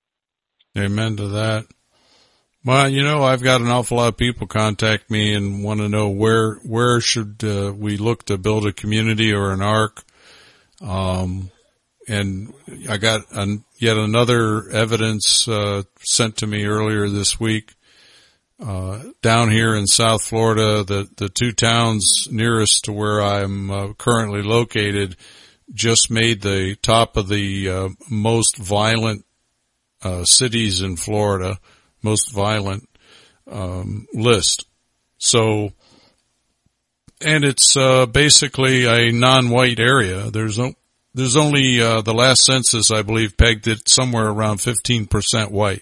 Amen to that. Well, you know, I've got an awful lot of people contact me and want to know where where should uh, we look to build a community or an ark. Um, and I got an, yet another evidence uh, sent to me earlier this week. Uh, down here in South Florida, the the two towns nearest to where I'm uh, currently located just made the top of the uh, most violent uh, cities in Florida. Most violent um, list. So, and it's uh, basically a non-white area. There's no, there's only uh, the last census, I believe, pegged it somewhere around fifteen percent white.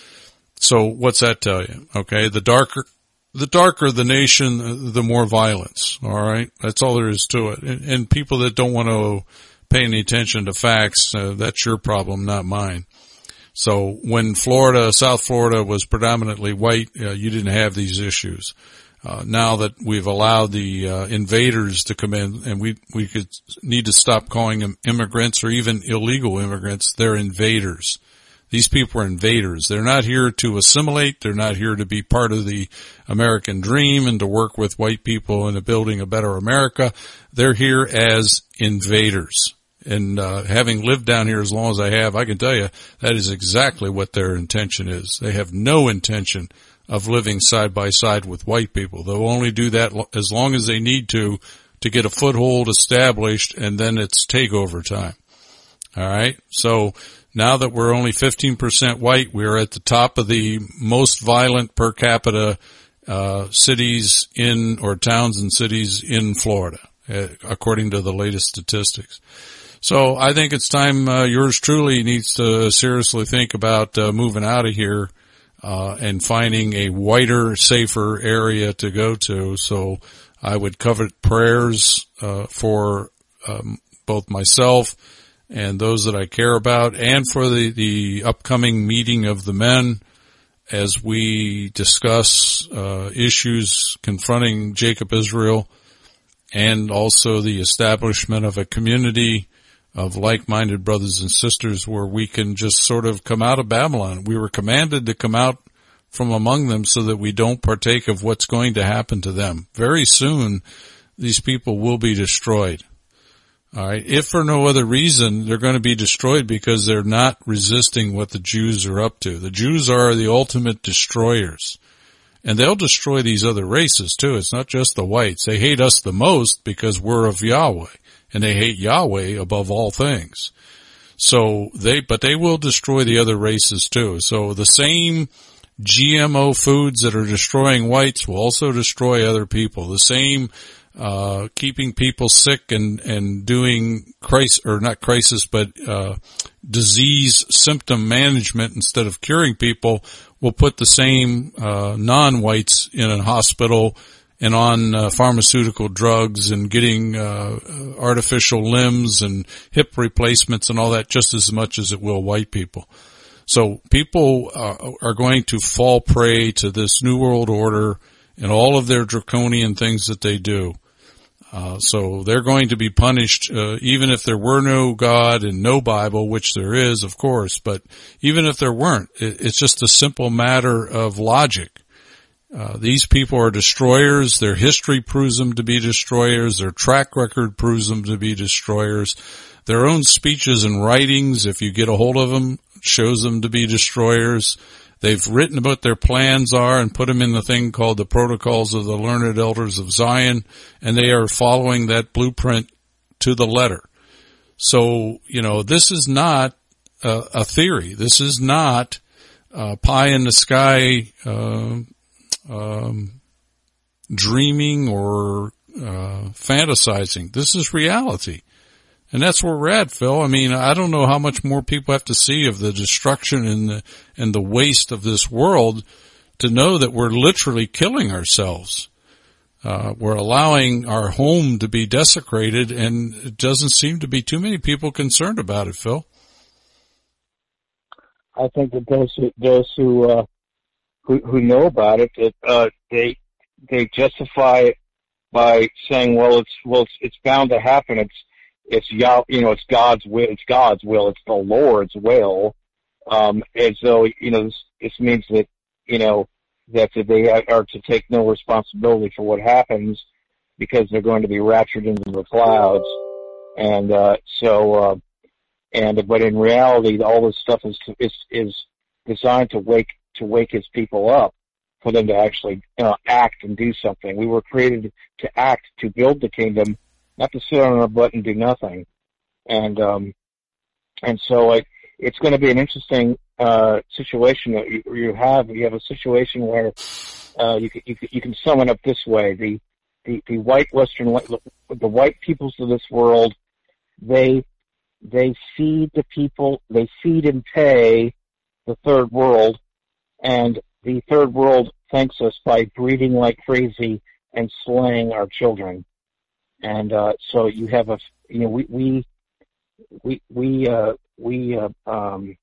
So, what's that tell you? Okay, the darker, the darker the nation, the more violence. All right, that's all there is to it. And, and people that don't want to pay any attention to facts, uh, that's your problem, not mine. So when Florida, South Florida was predominantly white, uh, you didn't have these issues. Uh, now that we've allowed the uh, invaders to come in, and we we could need to stop calling them immigrants or even illegal immigrants, they're invaders. These people are invaders. They're not here to assimilate. They're not here to be part of the American dream and to work with white people in building a better America. They're here as invaders. And uh, having lived down here as long as I have, I can tell you that is exactly what their intention is. They have no intention of living side by side with white people. They'll only do that lo- as long as they need to to get a foothold established, and then it's takeover time. All right? So now that we're only fifteen percent white, we're at the top of the most violent per capita uh cities in, or towns and cities in Florida, uh, according to the latest statistics. So I think it's time uh, yours truly needs to seriously think about uh, moving out of here uh, and finding a whiter, safer area to go to. So I would covet prayers uh, for um, both myself and those that I care about, and for the, the upcoming meeting of the men as we discuss uh, issues confronting Jacob Israel, and also the establishment of a community of like-minded brothers and sisters where we can just sort of come out of Babylon. We were commanded to come out from among them so that we don't partake of what's going to happen to them. Very soon, these people will be destroyed. All right. If for no other reason, they're going to be destroyed because they're not resisting what the Jews are up to. The Jews are the ultimate destroyers. And they'll destroy these other races too. It's not just the whites. They hate us the most because we're of Yahweh. And they hate Yahweh above all things. So they, but they will destroy the other races too. So the same G M O foods that are destroying whites will also destroy other people. The same, uh, keeping people sick and, and doing crisis, or not crisis, but, uh, disease symptom management instead of curing people will put the same, uh, non-whites in a hospital and on uh, pharmaceutical drugs and getting uh, artificial limbs and hip replacements and all that just as much as it will white people. So people uh, are going to fall prey to this New World Order and all of their draconian things that they do. Uh, so they're going to be punished, uh, even if there were no God and no Bible, which there is, of course, but even if there weren't, it, it's just a simple matter of logic. Uh, these people are destroyers. Their history proves them to be destroyers. Their track record proves them to be destroyers. Their own speeches and writings, if you get a hold of them, shows them to be destroyers. They've written what their plans are and put them in the thing called the Protocols of the Learned Elders of Zion, and they are following that blueprint to the letter. So, you know, this is not uh, a theory. This is not uh, pie in the sky uh Um, dreaming or uh, fantasizing. This is reality. And that's where we're at, Phil. I mean, I don't know how much more people have to see of the destruction and the, and the waste of this world to know that we're literally killing ourselves. Uh, we're allowing our home to be desecrated, and it doesn't seem to be too many people concerned about it, Phil. I think that those who, those who, uh, who, who know about it, that, uh, they, they justify by saying, well, it's well, it's, it's bound to happen. It's it's Yah, you know, it's God's will. It's God's will. It's the Lord's will. Um, as though you know, this, this means that you know that they are to take no responsibility for what happens because they're going to be raptured into the clouds. And uh, so, uh, and but in reality, all this stuff is is is designed to wake to wake His people up, for them to actually uh, act and do something. We were created to act, to build the kingdom, not to sit on our butt and do nothing. And um, and so it, it's going to be an interesting uh, situation that you, you have. You have a situation where uh, you, can, you, can, you can sum it up this way: the the, the white Western, the white peoples of this world, they they feed the people, they feed and pay the third world, and the third world thanks us by breeding like crazy and slaying our children. And uh, so you have a, you know, we we we we uh, we uh, um,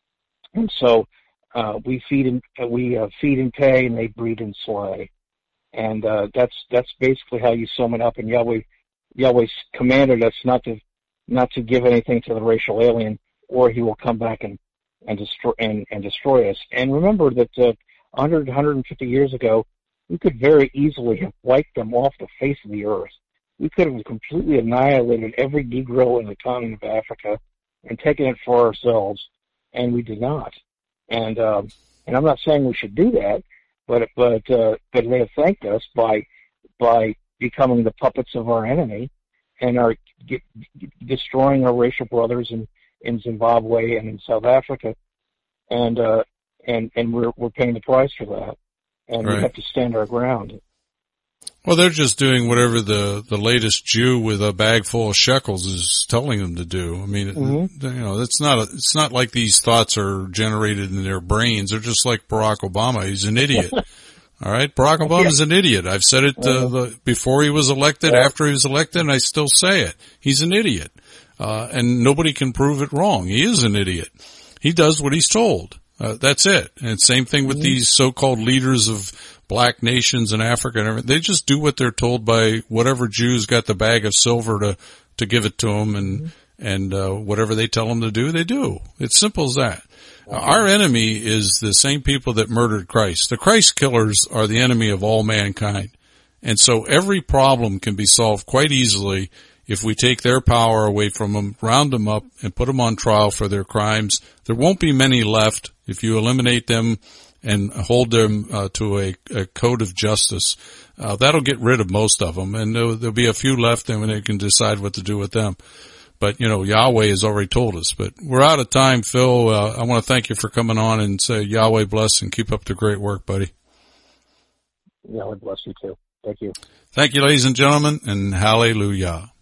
and so uh, we feed and uh, we uh, feed and pay, and they breed and slay. And uh, that's that's basically how you sum it up. And Yahweh Yahweh commanded us not to not to give anything to the racial alien, or He will come back and and destroy and, and destroy us. And remember that uh, one hundred, one hundred fifty years ago, we could very easily have wiped them off the face of the earth. We could have completely annihilated every Negro in the continent of Africa and taken it for ourselves, and we did not. And um, and I'm not saying we should do that, but but uh, but they have thanked us by by becoming the puppets of our enemy and are get, destroying our racial brothers in, in Zimbabwe and in South Africa, and uh, and and we're we're paying the price for that, and right. We have to stand our ground. Well, they're just doing whatever the, the latest Jew with a bag full of shekels is telling them to do. I mean, mm-hmm. you know, it's not, a, it's not like these thoughts are generated in their brains. They're just like Barack Obama. He's an idiot. All right. Barack Obama's yeah. an idiot. I've said it, uh, the, before he was elected, yeah. after he was elected, and I still say it. He's an idiot. Uh, and nobody can prove it wrong. He is an idiot. He does what he's told. Uh, that's it. And same thing with mm-hmm. these so-called leaders of black nations in Africa and everything. They just do what they're told by whatever Jew's got the bag of silver to, to give it to them, and, mm-hmm. and, uh, whatever they tell them to do, they do. It's simple as that. Uh, our enemy is the same people that murdered Christ. The Christ killers are the enemy of all mankind. And so every problem can be solved quite easily if we take their power away from them, round them up, and put them on trial for their crimes. There won't be many left if you eliminate them and hold them uh, to a, a code of justice. Uh, that'll get rid of most of them, and there'll, there'll be a few left, and they can decide what to do with them. But, you know, Yahweh has already told us. But we're out of time, Phil. Uh, I want to thank you for coming on and say Yahweh bless and keep up the great work, buddy. Yahweh bless you, too. Thank you. Thank you, ladies and gentlemen, and hallelujah.